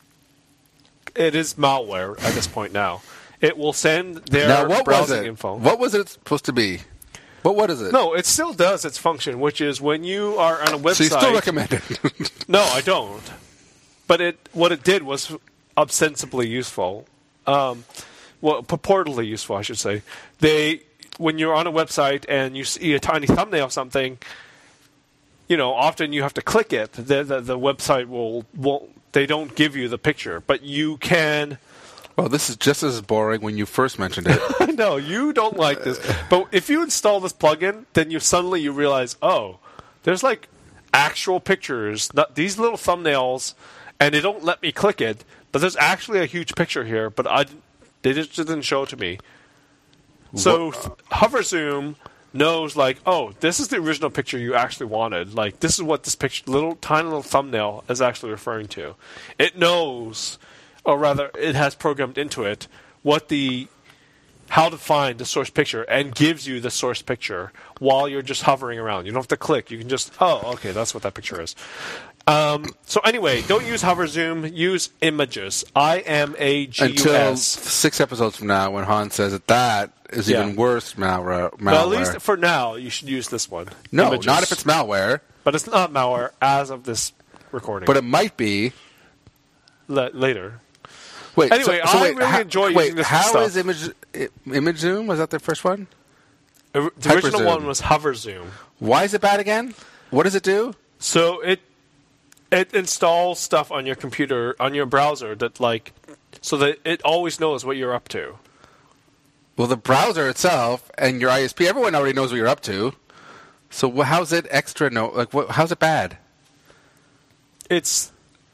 malware at this point now. It will send their Now, what was browsing it? info. What was it supposed to be? What is it? No, it still does its function, which is when you are on a website. So you still recommend it? No, I don't. But what it did was ostensibly useful. Well, purportedly useful, I should say. When you're on a website and you see a tiny thumbnail of something, often you have to click it. The website won't. They don't give you the picture, but you can. Well, this is just as boring when you first mentioned it. No, you don't like this. But if you install this plugin, then you suddenly realize, oh, there's actual pictures, not these little thumbnails, and they don't let me click it. But there's actually a huge picture here, but they just didn't show it to me. So HoverZoom knows, oh, this is the original picture you actually wanted. This is what this picture, tiny little thumbnail is actually referring to. It knows, or rather, it has programmed into it how to find the source picture and gives you the source picture while you're just hovering around. You don't have to click. You can just, okay, that's what that picture is. So anyway, don't use HoverZoom. Use Images. IMAGUS. Until 6 episodes from now when Han says that is Yeah. even worse malware. Well, at least for now, you should use this one. No, Images. not if it's malware. But it's not malware as of this recording. But it might be. Later. Wait. Anyway, I really enjoy using this How stuff. is ImageZoom? Was that the first one? The original HyperZoom. one was HoverZoom. Why is it bad again? What does it do? So it installs stuff on your computer, on your browser that so that it always knows what you're up to. Well, the browser itself and your ISP, everyone already knows what you're up to. So how's it extra? How's it bad? It's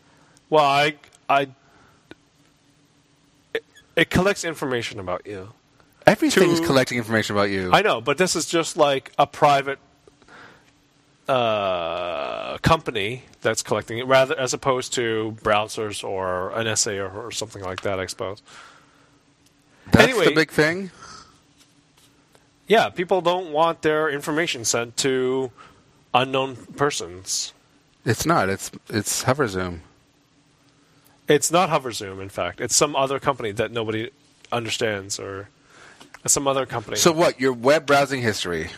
it collects information about you. Everything's collecting information about you. I know, but this is just like a private company that's collecting it, rather as opposed to browsers or an NSA or something like that, I suppose. That's anyway, the big thing? Yeah, people don't want their information sent to unknown persons. It's not. It's HoverZoom. It's not HoverZoom, in fact. It's some other company that nobody understands, or some other company. So what? Your web browsing history.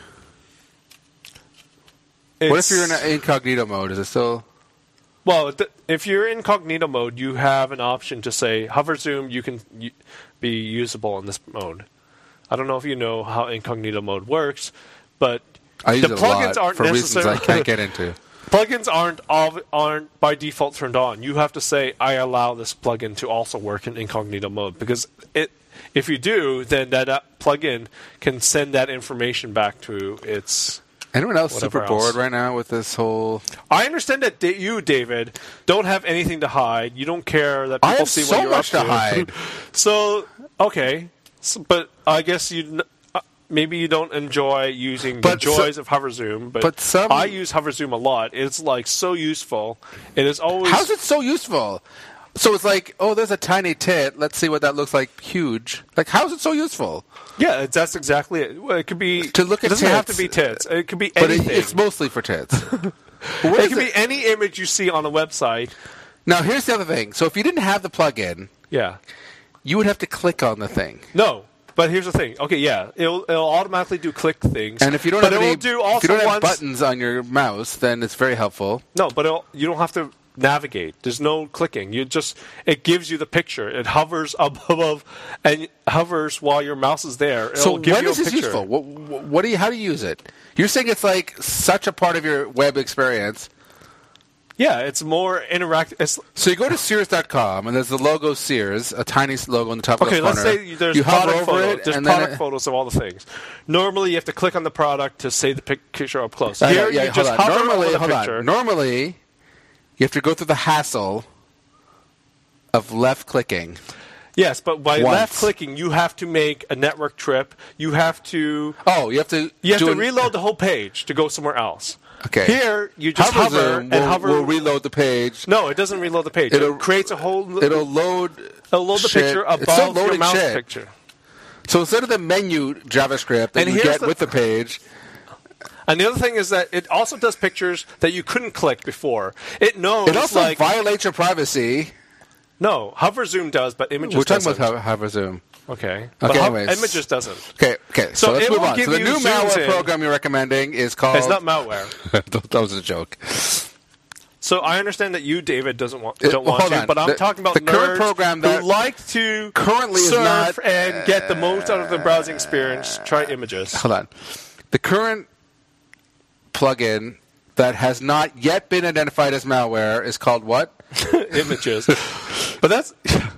What if you're in incognito mode? Is it still... Well, if you're in incognito mode, you have an option to say, HoverZoom, you can be usable in this mode. I don't know if you know how incognito mode works, but I use the it plugins a lot aren't for reasons necessarily... I can't get into. Plugins aren't by default turned on. You have to say, I allow this plugin to also work in incognito mode, because if you do, then that plugin can send that information back to its... Anyone else super bored right now with this whole... I understand that you, David, don't have anything to hide. You don't care that people see what you're up to. I have so much to hide. So, okay. But I guess maybe you don't enjoy using the joys of HoverZoom, but I use HoverZoom a lot. It's like so useful. It is always... How's it so useful? So it's like, oh, there's a tiny tit. Let's see what that looks like huge. Like, how's it so useful? Yeah, that's exactly it. Well, it could be... To look at it doesn't tits. have to be tits. It could be anything. But it's mostly for tits. It could be any image you see on a website. Now, here's the other thing. So if you didn't have the plugin, you would have to click on the thing. No. But here's the thing. Okay, yeah, it'll automatically do click things. And if you don't have buttons on your mouse, then it's very helpful. No, but you don't have to navigate. There's no clicking. It gives you the picture. It hovers above and hovers while your mouse is there. So give when you is a this picture. useful? How do you use it? You're saying it's like such a part of your web experience. Yeah, it's more interactive. So you go to Sears.com, and there's the logo Sears, a tiny logo in the top of the corner. Okay, let's say there's you product hover over photos. it, There's and product photos of all the things. Normally, you have to click on the product to see the picture up close. Here, you just hover over the picture. Normally, you have to go through the hassle of left-clicking. Yes, but by left-clicking, you have to make a network trip. You have to... Oh, you have to reload the whole page to go somewhere else. Okay. Here, you just hover and hover. Will reload the page. No, it doesn't reload the page. It creates a whole... It'll load the picture above your mouse picture. So instead of the menu JavaScript that you get with the page... And the other thing is that it also does pictures that you couldn't click before. It knows... It also violates your privacy. No, HoverZoom does, but Images doesn't. We're talking about HoverZoom. Okay. Anyways. Images doesn't. Okay. So let's move on. So the new malware program you're recommending is called... It's not malware. That was a joke. So I understand that you, David, don't want to, but I'm talking about the nerds current program that who like to currently surf and get the most out of the browsing experience. Try Images. Hold on. The current plugin that has not yet been identified as malware is called what? Images. But that's...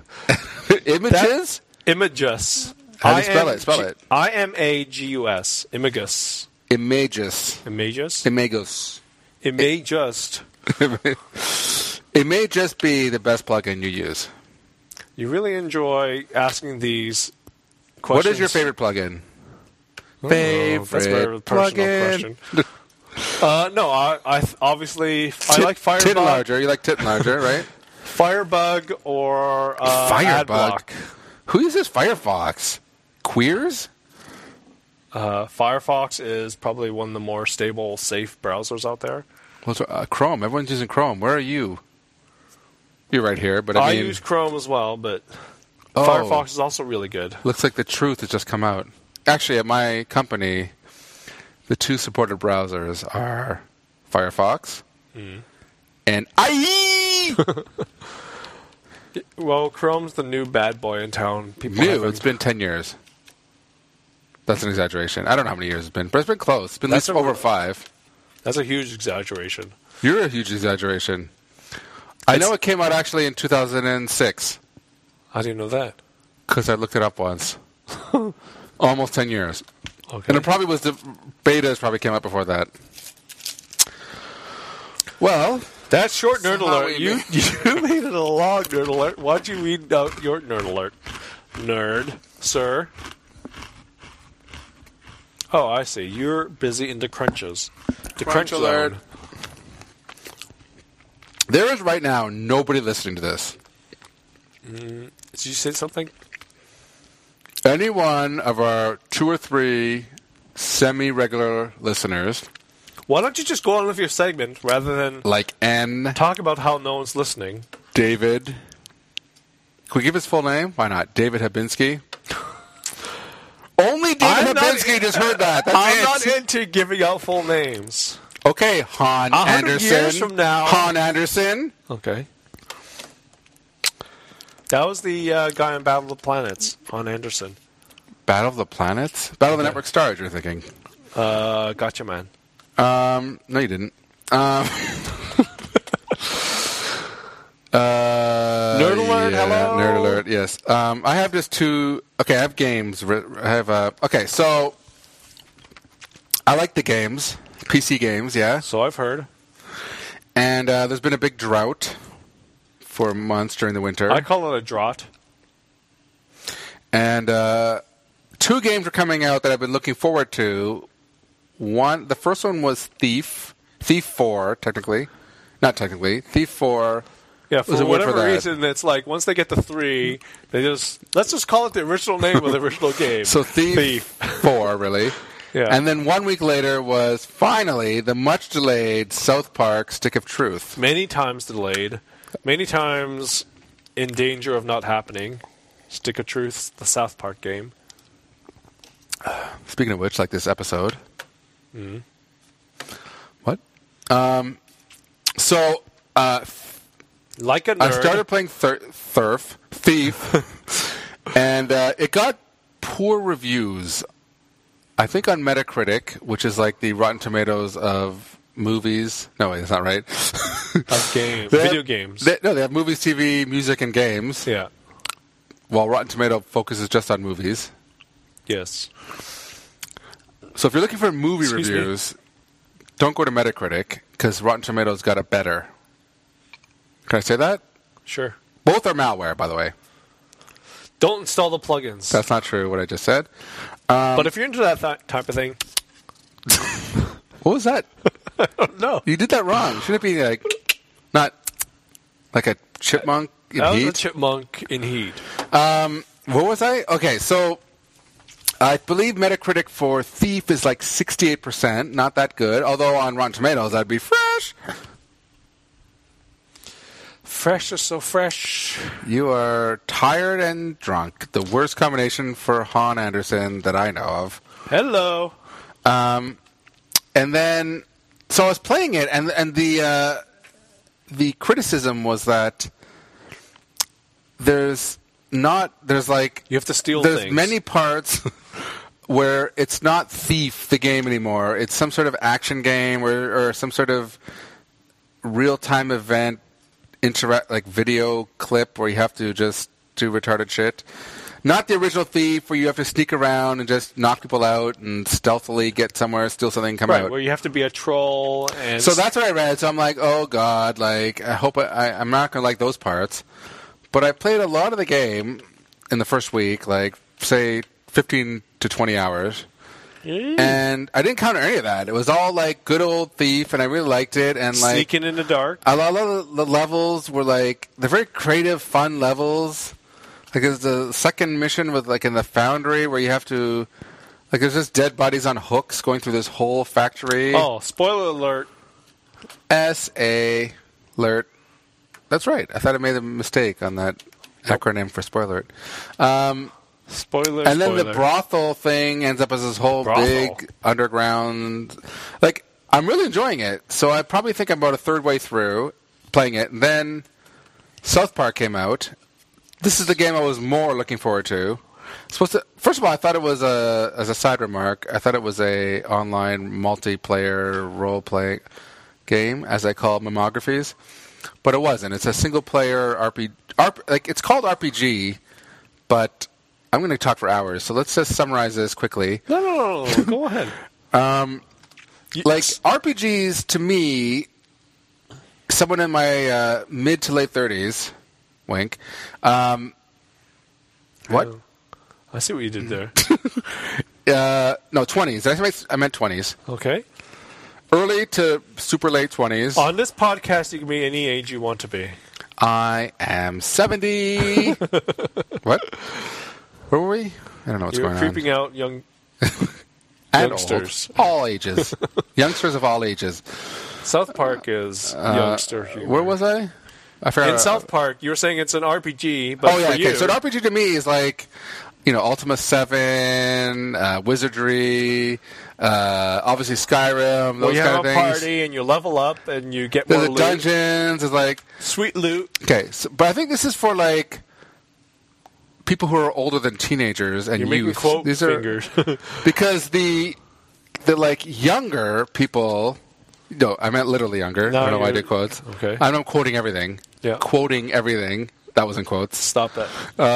Images? Images. How do you spell it? Spell it. Imagus. Imagus. Images. Images? Imagus. It may just... It may just be the best plugin you use. You really enjoy asking these questions. What is your favorite plugin? That's a very personal question. No, I obviously I like Firebug. Tittenlarger. You like Tittenlarger, right? Firebug or Firebug. AdBlock. Who uses Firefox? Queers? Firefox is probably one of the more stable, safe browsers out there. Well, Chrome. Everyone's using Chrome. Where are you? You're right here, but I mean... use Chrome as well, but Firefox is also really good. Looks like the truth has just come out. Actually, at my company, the two supported browsers are Firefox and IE! Well, Chrome's the new bad boy in town. It's been 10 years. That's an exaggeration. I don't know how many years it's been, but it's been close. It's been at least over 5. That's a huge exaggeration. You're a huge exaggeration. I know it came out actually in 2006. How do you know that? Because I looked it up once. Almost 10 years. Okay. And it probably was the betas probably came out before that. Well, That's short nerd Somehow alert. we You made it a long nerd alert. Why'd you read out your nerd alert? Nerd, sir. Oh, I see. You're busy in the crunches. The crunch alert. zone. There is right now nobody listening to this. Did you say something? Any one of our 2 or 3 semi-regular listeners, Why don't you just go on with your segment rather than like N, talk about how no one's listening? David. Can we give his full name? Why not? David Habinski. Only David Habinski just heard that. That's I'm it. not into giving out full names. Okay, Han 100 Anderson. years from now. Han Anderson. Okay. That was the guy in Battle of the Planets, Han Anderson. Battle of the Planets? Battle of the Okay. Network Stars, you're thinking. Gotcha, man. No, you didn't. Nerd alert, hello? Nerd alert, yes. I have just 2... Okay, I have games. I have... okay, so... I like the games. PC games, yeah. So I've heard. And there's been a big drought for months during the winter. I call it a draught. And 2 games are coming out that I've been looking forward to. The first one was Thief 4, technically. Not technically. Thief 4. Yeah, for Was a word whatever for that. reason, it's like once they get to 3, let's just call it the original name of the original game. So Thief 4, really. Yeah. And then 1 week later was finally the much delayed South Park Stick of Truth. Many times delayed, many times in danger of not happening. Stick of Truth, the South Park game. Speaking of which, like this episode. Mm-hmm. What? So Like a nerd. I started playing Thief, and it got poor reviews. I think on Metacritic, which is like the Rotten Tomatoes of movies. No, wait, that's not right. of game, They have- video games. They have movies, TV, music, and games. Yeah. While Rotten Tomato focuses just on movies. Yes. So if you're looking for movie Excuse me? reviews, don't go to Metacritic because Rotten Tomatoes got it better. Can I say that? Sure. Both are malware, by the way. Don't install the plugins. That's not true, what I just said. But if you're into that type of thing, What was that? no. You did that wrong. Shouldn't it be like, not like a chipmunk in That was a heat? chipmunk in heat. What was I? Okay, so I believe Metacritic for Thief is like 68%. Not that good. Although on Rotten Tomatoes, that'd be fresh. Fresh is so fresh. You are tired and drunk. The worst combination for Han Anderson that I know of. Hello. And then, so I was playing it, and the criticism was that there's like You have to steal there's things. many parts where it's not Thief the game anymore. It's some sort of action game or some sort of real time event like video clip where you have to just do retarded shit. Not the original Thief where you have to sneak around and just knock people out and stealthily get somewhere, steal something, come Right, out. where you have to be a troll and So that's what I read. So I'm like, oh god, like I hope I'm not gonna like those parts. But I played a lot of the game in the first week, like say 15 to 20 hours, and I didn't counter any of that. It was all like good old Thief, and I really liked it. And like sneaking in the dark. a lot of the levels were like they're very creative, fun levels. Like there's the second mission with like in the foundry where you have to like there's just dead bodies on hooks going through this whole factory. Oh, spoiler alert. S.A. alert. That's right. I thought I made a mistake on that acronym for spoiler alert. Spoiler, And then the spoiler. brothel thing ends up as this whole Brothel. big underground. Like, I'm really enjoying it. So I probably think I'm about a third way through playing it. And then South Park came out. This is the game I was more looking forward to. First of all, I thought it was as a side remark, I thought it was a online multiplayer role-play game, as I call mammographies. but it wasn't. It's a single player RPG. Like it's called RPG, but I'm going to talk for hours. So let's just summarize this quickly. No. Go ahead. Like RPGs to me, someone in my mid to late 30s, wink. What? I see what you did there. No, 20s. I meant 20s. Okay. Early to super late 20s. On this podcast, you can be any age you want to be. I am 70. What? Where were we? I don't know what's You're going creeping out young and youngsters. old. All ages. Youngsters of all ages. South Park is youngster humor. Where was I? I forgot. In South Park, you were saying it's an RPG, but for you... So an RPG to me is like, Ultima 7, Wizardry, obviously Skyrim, those you kind have of a things. party and you level up and you get There's more the loot. dungeons. There's like... Sweet loot. Okay, but I think this is for like people who are older than teenagers and You're making youth. quote These fingers. because the like younger people. No, I meant literally younger. No, I don't know why I did quotes. Okay. I'm quoting everything. Yeah. Quoting everything. That was in quotes. Stop that.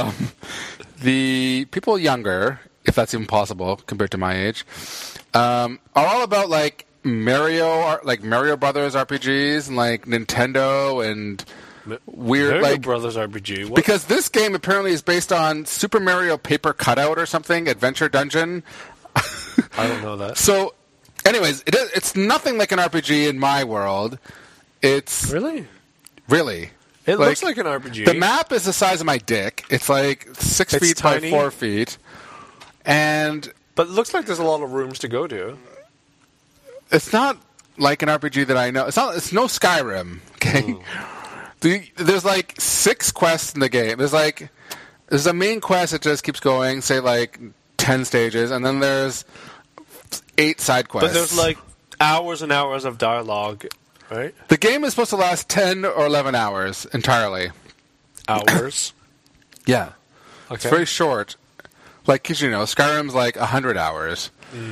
The people younger, if that's even possible compared to my age, are all about like Mario Brothers RPGs and like Nintendo and weird Mario like Brothers RPG. What? because this game apparently is based on Super Mario Paper Cutout or something, Adventure Dungeon. I don't know that. So, anyways, it's nothing like an RPG in my world. It's Really? really. It looks like an RPG. The map is the size of my dick. It's like 6 It's feet tiny. by 4 feet, and But it looks like there's a lot of rooms to go to. it's not like an RPG that I know. It's no Skyrim. Okay, there's like 6 quests in the game. There's a main quest that just keeps going, say like 10 stages, and then there's 8 side quests. But there's like hours and hours of dialogue, right? The game is supposed to last 10 or 11 hours entirely. Hours. Yeah. Okay. It's very short. Like, 'cause, Skyrim's like 100 hours.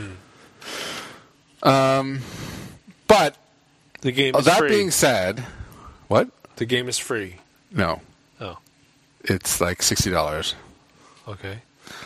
But The game is that free. being said, what? The game is free. No. Oh, It's like $60. okay.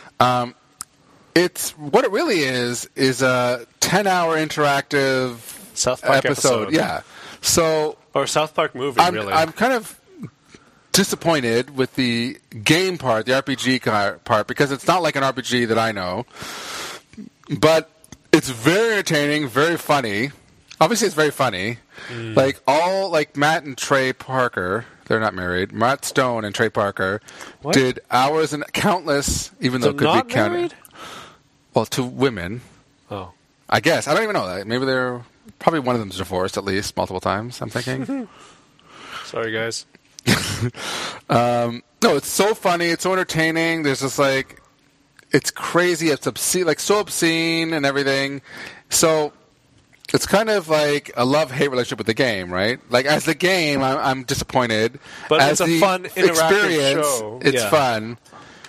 It's what it really is a 10-hour interactive South Park episode. Yeah. So Or South Park movie, really. I'm kind of disappointed with the game part, the RPG part, because it's not like an RPG that I know. But it's very entertaining, very funny. Obviously, it's very funny. Like Matt and Trey Parker, they're not married. Matt Stone and Trey Parker did hours and countless, even though it could not be counted. married? Well, to women, Oh. I guess. I don't even know that. Maybe they're probably one of them's divorced at least multiple times. I'm thinking. Sorry, guys. No, it's so funny. It's so entertaining. There's just like, it's crazy. It's obscene, like so obscene and everything. So it's kind of like a love-hate relationship with the game, right? Like as the game, I'm disappointed. But as it's a the fun, interactive experience, show. It's Yeah. fun.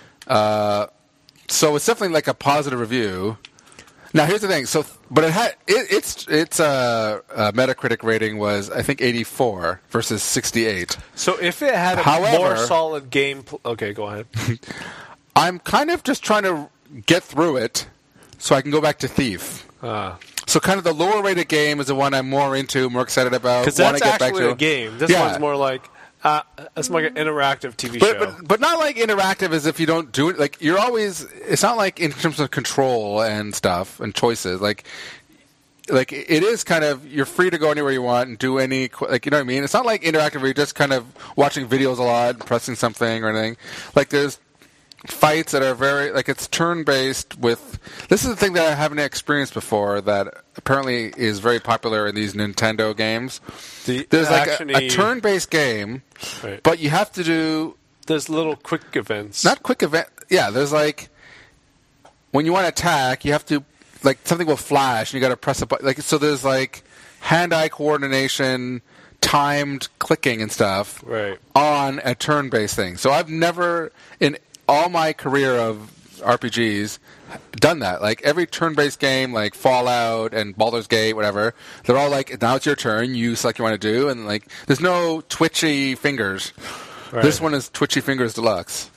So it's definitely like a positive review. Now here's the thing. So, but its Metacritic rating was I think 84 versus 68. So if it had a However- more solid game... okay, go ahead. I'm kind of just trying to get through it so I can go back to Thief. So kind of the lower rated game is the one I'm more into, more excited about. Because wanna that's get back actually to. a game. This Yeah. one's more like... it's like an interactive TV show. But not like interactive as if you don't do it. Like you're always. It's not like in terms of control and stuff and choices. Like it is kind of you're free to go anywhere you want and do any like you know what I mean. It's not like interactive where you're just kind of watching videos a lot, and pressing something or anything. Like there's fights that are very like it's turn based with. This is the thing that I haven't experienced before that apparently is very popular in these Nintendo games. There's like a turn-based game, right. but you have to do There's little quick events. not quick event. Yeah, there's like when you want to attack, you have to like something will flash, and you got to press a button. Like so, there's like hand-eye coordination, timed clicking and stuff Right. on a turn-based thing. So I've never in all my career of RPGs done that. Like every turn-based game, like Fallout and Baldur's Gate, whatever, they're all like, now it's your turn. You select what you want to do, and like, there's no twitchy fingers. Right. This one is twitchy fingers deluxe.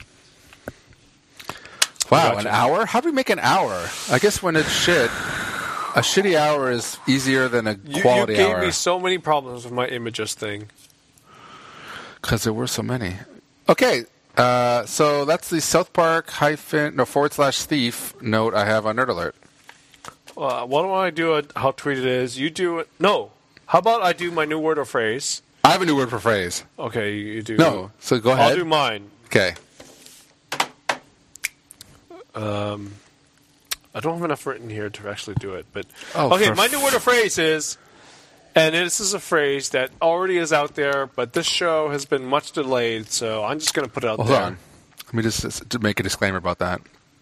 Wow, Gotcha. an hour? How do we make an hour? I guess when it's shit, a shitty hour is easier than a quality you gave hour. me so many problems with my images thing. Because there were so many. Okay, so that's the South Park /thief note I have on Nerd Alert. Why don't I do it how tweet it is? You do it. No. How about I do my new word or phrase? I have a new word for phrase. Okay, you do. No, so go ahead. I'll do mine. Okay. I don't have enough written here to actually do it, but Oh, okay. for My new word or phrase is, and this is a phrase that already is out there, but this show has been much delayed, so I'm just going to put it out Hold there. on. Let me just to make a disclaimer about that.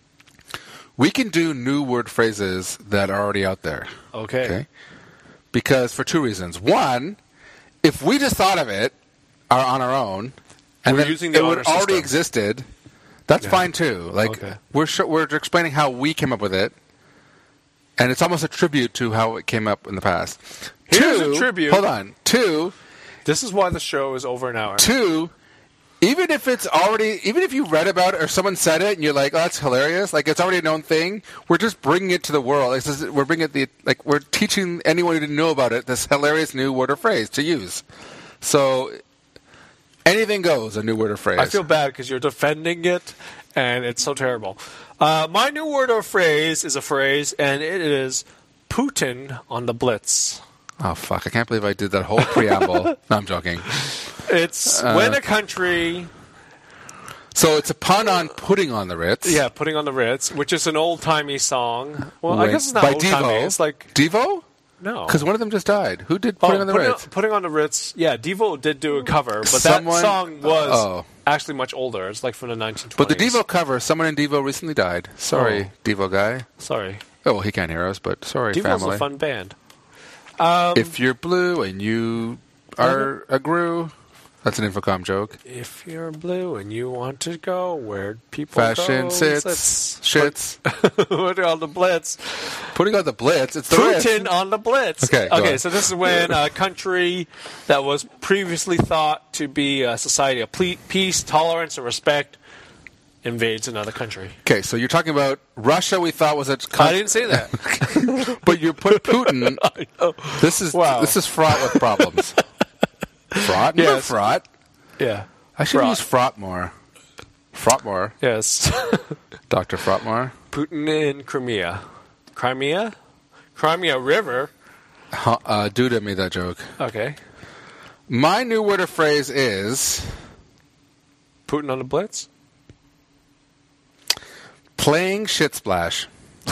We can do new word phrases that are already out there. Okay. Because for two reasons. One, if we just thought of it on our own, and We're then using the it would honor already system. existed, that's fine too. Like Okay. we're explaining how we came up with it, and it's almost a tribute to how it came up in the past. Here's Two, a tribute. Hold on. Two, This is why the show is over an hour. even if you read about it or someone said it and you're like, oh, that's hilarious, like it's already a known thing, we're just bringing it to the world. We're teaching anyone who didn't know about it this hilarious new word or phrase to use. So anything goes, a new word or phrase. I feel bad because you're defending it, and it's so terrible. My new word or phrase is a phrase, and it is Putin on the Blitz. Oh, fuck. I can't believe I did that whole preamble. No, I'm joking. It's when a country... So it's a pun on putting on the Ritz. Yeah, Putting on the Ritz, which is an old-timey song. Well, I Wait, guess it's not by old-timey. Devo. It's like... Devo? No. Because one of them just died. Who did Putting on the Ritz? Putting on the Ritz. Yeah, Devo did do a cover, but Someone- that song was Oh. actually much older. It's like from the 1920s. But the Devo cover, someone in Devo recently died. Sorry, Oh. Devo guy. Sorry. Oh, well, he can't hear us, but sorry, Devo's family. a fun band. If you're blue and you are a Gru, that's an Infocom joke. If you're blue and you want to go where people Fashion go, sits, shits. Put on the Blitz. Putting on the Blitz, it's the Ritz. Putin on the Blitz. Okay, go on. So this is when a country that was previously thought to be a society of peace, tolerance, and respect invades another country. Okay, so you're talking about Russia. We thought was a. I didn't say that. But you put Putin. I know. This is Wow. this is fraught with problems. Fraught? Remember Yes. fraught. Yeah. I should Fraught. use fraught more. Fraught more. Yes. Dr. Fraughtmore. Putin in Crimea. Crimea River. Duda made that joke. Okay. My new word or phrase is Putin on the Blitz. playing shit splash.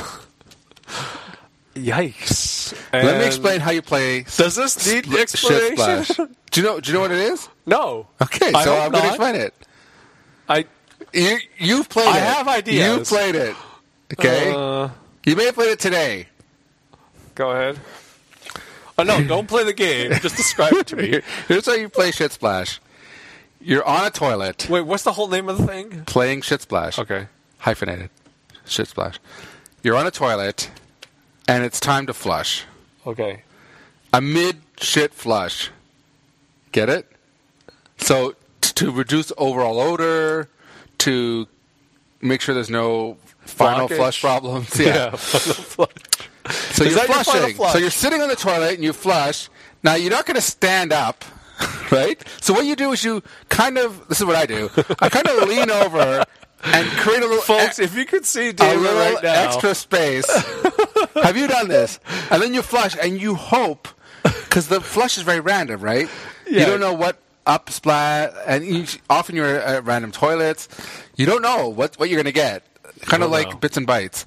Yikes. Let me And explain how you play. Does this need shit explanation? splash. Do you know what it is? No. Okay, I so hope I'm going to not. explain it. I You've played it. I have ideas. You've played it. Okay? You may have played it today. Go ahead. Oh, no, don't play the game. Just describe it to me. Here's how you play shit splash. You're on a toilet Wait, what's the whole name of the thing? playing shit splash. Okay. Hyphenated. Shit splash. You're on a toilet and it's time to flush. Okay. A mid-shit flush. Get it? So to reduce overall odor, to make sure there's no final Blockage. flush problems. Yeah. So Is you're that your final flushing. flush? So you're sitting on the toilet and you flush. Now you're not going to stand up, right? So what you do is you kind of. This is what I do. I kind of lean over and create a little. Folks, if you could see a David little right now. extra space. Have you done this? And then you flush, and you hope, because the flush is very random, right? Yeah. You don't know what up splat, and often you're at random toilets. You don't know what you're going to get. Kind of don't like know. bits and bytes.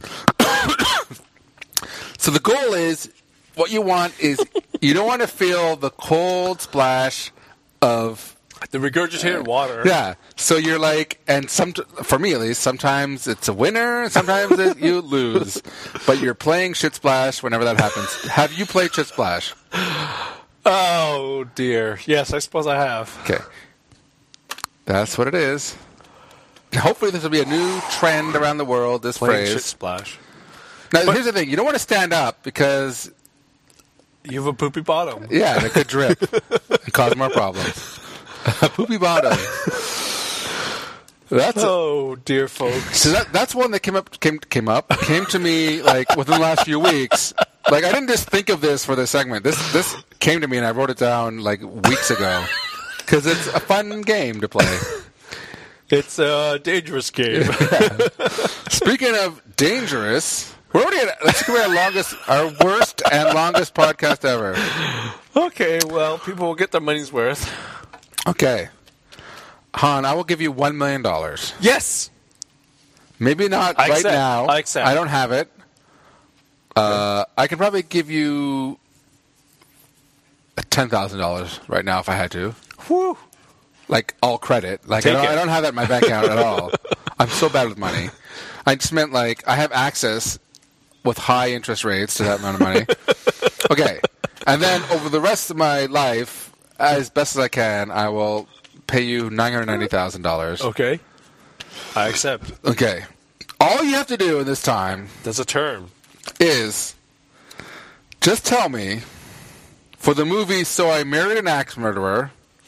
So the goal is, what you want is, you don't want to feel the cold splash of The regurgitated water. yeah. So you're like, and for me at least, sometimes it's a winner, sometimes you lose. But you're playing Shit Splash whenever that happens. Have you played Shit Splash? Oh, dear. Yes, I suppose I have. Okay. That's what it is. hopefully this will be a new trend around the world, this Plain shit phrase. splash. Now, here's the thing. You don't want to stand up because, You have a poopy bottom. yeah, it could drip and cause more problems. A poopy bottom. Oh, dear folks. So that's one that came to me like within the last few weeks. Like I didn't just think of this for this segment. This came to me and I wrote it down like weeks ago because it's a fun game to play. It's a dangerous game. Speaking of dangerous, we're already let's go our worst and longest podcast ever. Okay, well, people will get their money's worth. Okay, Han, I will give you $1 million. Yes! Maybe not I right accept. now. I accept. I don't have it. I could probably give you $10,000 right now if I had to. Whew. Like all credit. Like Take it. I don't have that in my bank account at all. I'm so bad with money. I just meant like I have access with high interest rates to that amount of money. Okay. And then over the rest of my life, as best as I can, I will pay you $990,000. Okay. I accept. Okay. All you have to do in this time There's a term. is just tell me for the movie So I Married an Axe Murderer,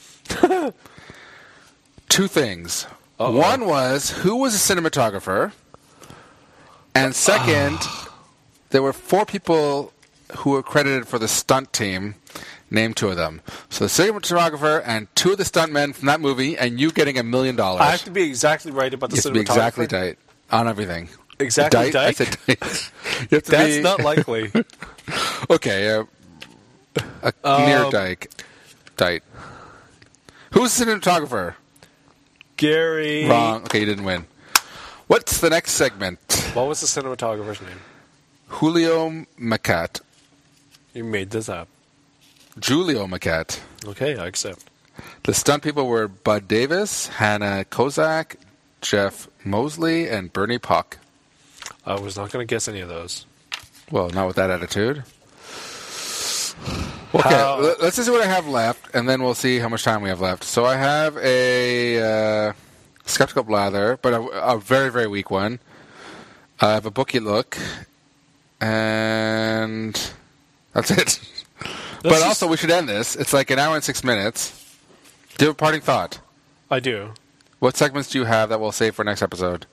two things. Uh-oh. One was who was the cinematographer, and second, there were 4 people who were credited for the stunt team. Name 2 of them. So the cinematographer and 2 of the stuntmen from that movie, and you getting $1 million. I have to be exactly right about the You have to be cinematographer. exactly tight on everything. Exactly Dite? I dyke? said dite. You have to That's be- not likely. Okay, near Dyke. Dite. Who's the cinematographer? Gary. Wrong. Okay, you didn't win. What's the next segment? What was the cinematographer's name? Julio Macat. You made this up. Julio Macat. Okay, I accept. The stunt people were Bud Davis, Hannah Kozak, Jeff Mosley, and Bernie Puck. I was not going to guess any of those. Well, not with that attitude. Okay, How- let's just see what I have left, and then we'll see how much time we have left. So I have a Skeptical Blather, but a very, very weak one. I have a Bookie Look, and that's it. But also, we should end this. It's like an hour and 6 minutes. Do you have a parting thought? I do. What segments do you have that we'll save for next episode?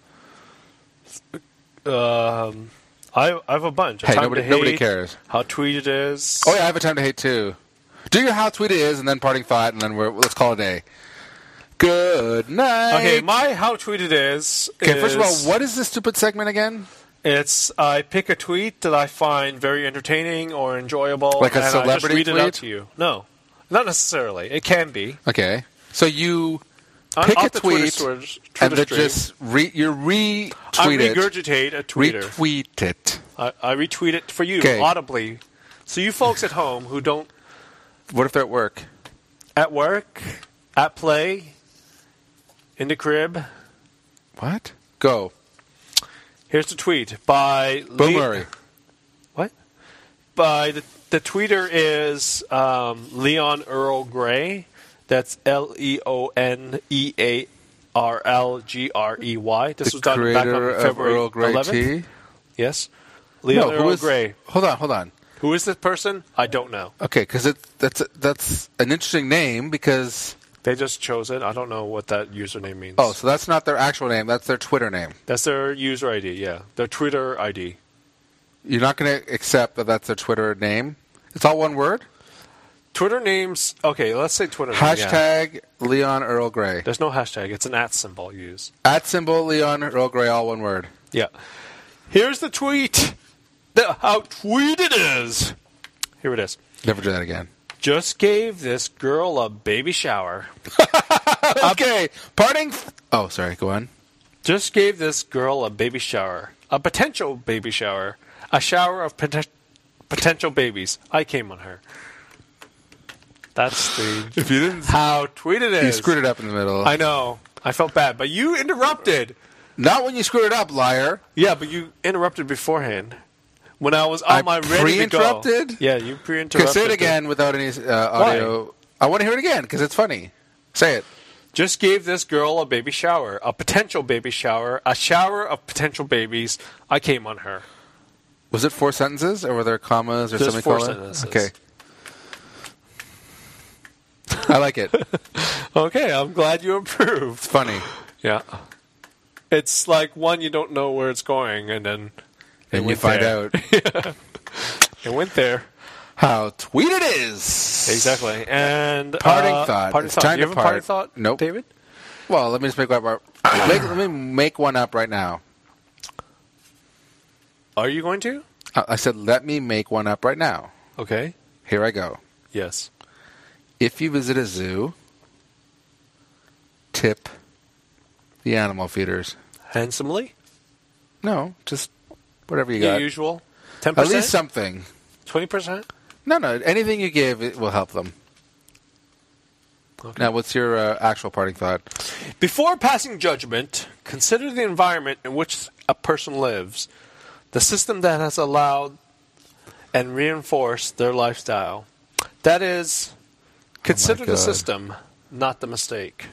I have a bunch. A Hey, time nobody- to nobody hate, cares. How tweet it is. Oh, yeah, I have a time to hate, too. Do your how tweet it is, and then parting thought, and then let's call it a day. Good night. Okay, my how tweet it is. Okay, first of all, is- what is this stupid segment again? It's I pick a tweet that I find very entertaining or enjoyable, Like a and I celebrity just read it out tweet? to you. No, not necessarily. It can be. Okay. So you On- pick off a the Twitter tweet, Twitter and then stream, just you retweet I it. regurgitate a tweeter. Retweet it. I retweet it for you Okay. audibly. So you folks at home who don't What if they're at work? at work, at play, in the crib. What? Go. Here's the tweet by Bill Murray. What? By the tweeter is Leon Earl Grey. That's LeoNearlgrey. This The was done back on creator of February Earl Grey 11th. tea? Yes. Leon who Earl is- Grey. Hold on. Who is this person? I don't know. Okay, because that's an interesting name because... They just chose it. I don't know what that username means. Oh, so that's not their actual name. That's their Twitter name. That's their user ID, yeah. Their Twitter ID. You're not going to accept that that's their Twitter name? It's all one word? Twitter names, okay, let's say Twitter name, yeah. Hashtag Leon Earl Grey. There's no hashtag. It's an @ symbol you use. @ Leon Earl Grey, all one word. Yeah. Here's the tweet. How tweet it is. Here it is. Never do that again. Just gave this girl a baby shower. Okay, parting... Oh, sorry, go on. Just gave this girl a baby shower. A potential baby shower. A shower of potential babies. I came on her. That's the... If you didn't... How tweet it is. You screwed it up in the middle. I know. I felt bad. But you interrupted. Not when you screwed it up, liar. Yeah, but you interrupted beforehand. When I was on my ready to go. pre-interrupted? Yeah, you pre-interrupted. Okay, say it again without any audio. I want to hear it again because it's funny. Say it. just gave this girl a baby shower, a potential baby shower, a shower of potential babies. I came on her. Was it 4 sentences, or were there commas or Just something? 4 sentences. Okay. I like it. Okay, I'm glad you approved. It's funny. Yeah. It's like one you don't know where it's going, and then And you find out it went there. how tweet it is. Exactly. And Parting thought. Parting It's thought. time Do you to have a parting part. thought, Nope. David? Well, let me just make let me make one up right now. Are you going to? I said, let me make one up right now. Okay. Here I go. Yes. If you visit a zoo, tip the animal feeders. Handsomely? No, just whatever you The got. usual? 10%? At least something. 20%? No, anything you give, it will help them. Okay. Now, what's your actual parting thought? Before passing judgment, consider the environment in which a person lives, the system that has allowed and reinforced their lifestyle. That is, consider the God. system, not the mistake.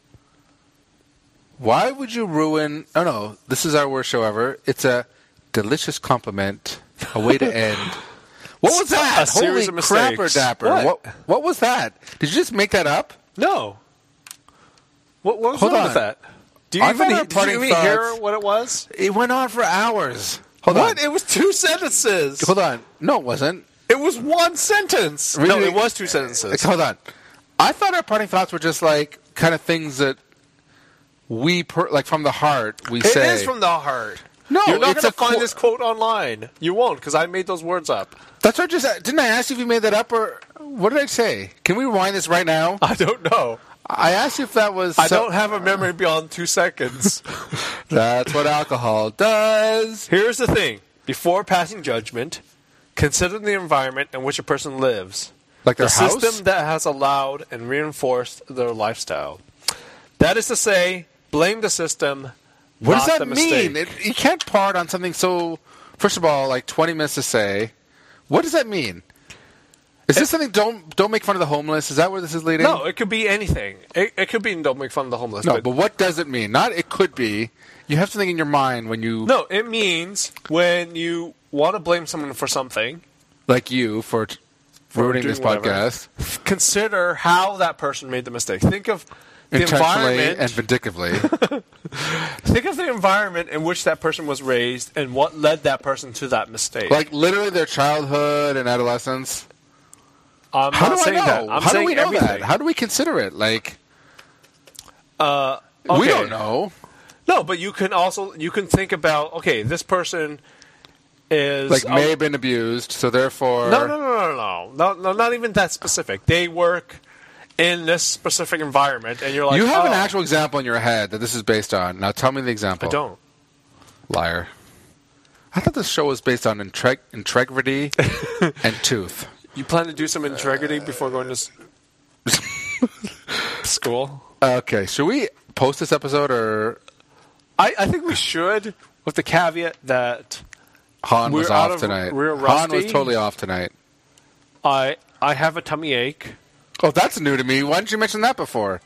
Why would you ruin... Oh, no, this is our worst show ever. It's a delicious compliment, a way to end. What was that? A series Holy of crapper mistakes. dapper. What was that? Did you just make that up? No. What was Hold wrong on. with that? Do you I thought our even, did parting you even hear thoughts- what it was? It went on for hours. Hold What? on. It was 2 sentences. Hold on. No, it wasn't. It was 1 sentence. Really? No, it was 2 sentences. Hold on. I thought our parting thoughts were just like kind of things that we, like from the heart, we It say. is from the heart. No, You're not it's going to a find qu- this quote online. You won't, because I made those words up. That's what I just... Didn't I ask you if you made that up, or what did I say? Can we rewind this right now? I don't know. I asked you if that was... I don't have a memory beyond 2 seconds. That's what alcohol does. Here's the thing. Before passing judgment, consider the environment in which a person lives. Like their the house? system that has allowed and reinforced their lifestyle. That is to say, blame the system, What not does the that mistake. mean? You can't part on something so... First of all, like 20 minutes to say. What does that mean? Is this something, don't make fun of the homeless? Is that where this is leading? No, it could be anything. It could be don't make fun of the homeless. No, but what does it mean? Not it could be. You have something in your mind when you... No, it means when you want to blame someone for something, Like you for ruining doing this whatever. podcast. consider how that person made the mistake. Think of the Intentionally environment. and vindictively. Think of the environment in which that person was raised and what led that person to that mistake. Like literally their childhood and adolescence. I'm How not do I saying know? that. I'm How do saying we know everything. that? How do we consider it? Like, Okay. we don't know. No, but you can think about, okay, this person is Like, may have been abused, so therefore... No, not even that specific. They work in this specific environment, and you're like, You have an oh, actual example in your head that this is based on. Now tell me the example. I don't. Liar. I thought this show was based on integrity and tooth. You plan to do some integrity before going to school? Okay, should we post this episode or... I think we should, with the caveat that Han was We're out off of- tonight. we're Han was rusty. totally off tonight. I have a tummy ache. Oh, that's new to me. Why didn't you mention that before?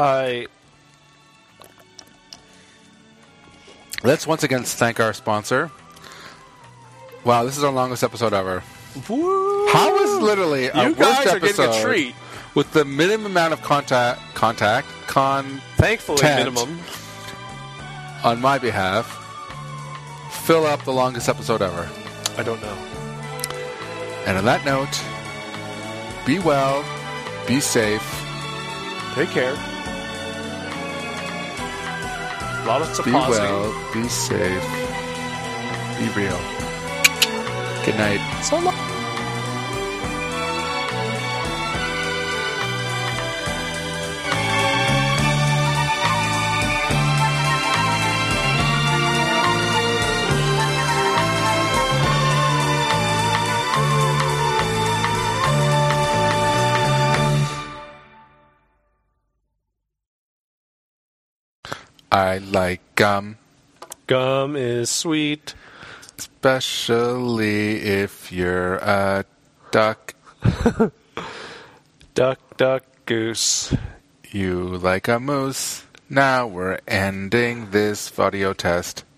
Let's once again thank our sponsor. Wow, this is our longest episode ever. Woo! How is literally our You worst guys are episode getting a treat. with the minimum amount of contact Thankfully, Tent. minimum. on my behalf fill up the longest episode ever. I don't know. And on that note, be well, be safe, Take care. A lot of be pausing. well, be safe, be real. Good night. So long. I like gum, Gum is sweet. especially if you're a duck. Duck, duck, goose. You like a moose. Now we're ending this audio test.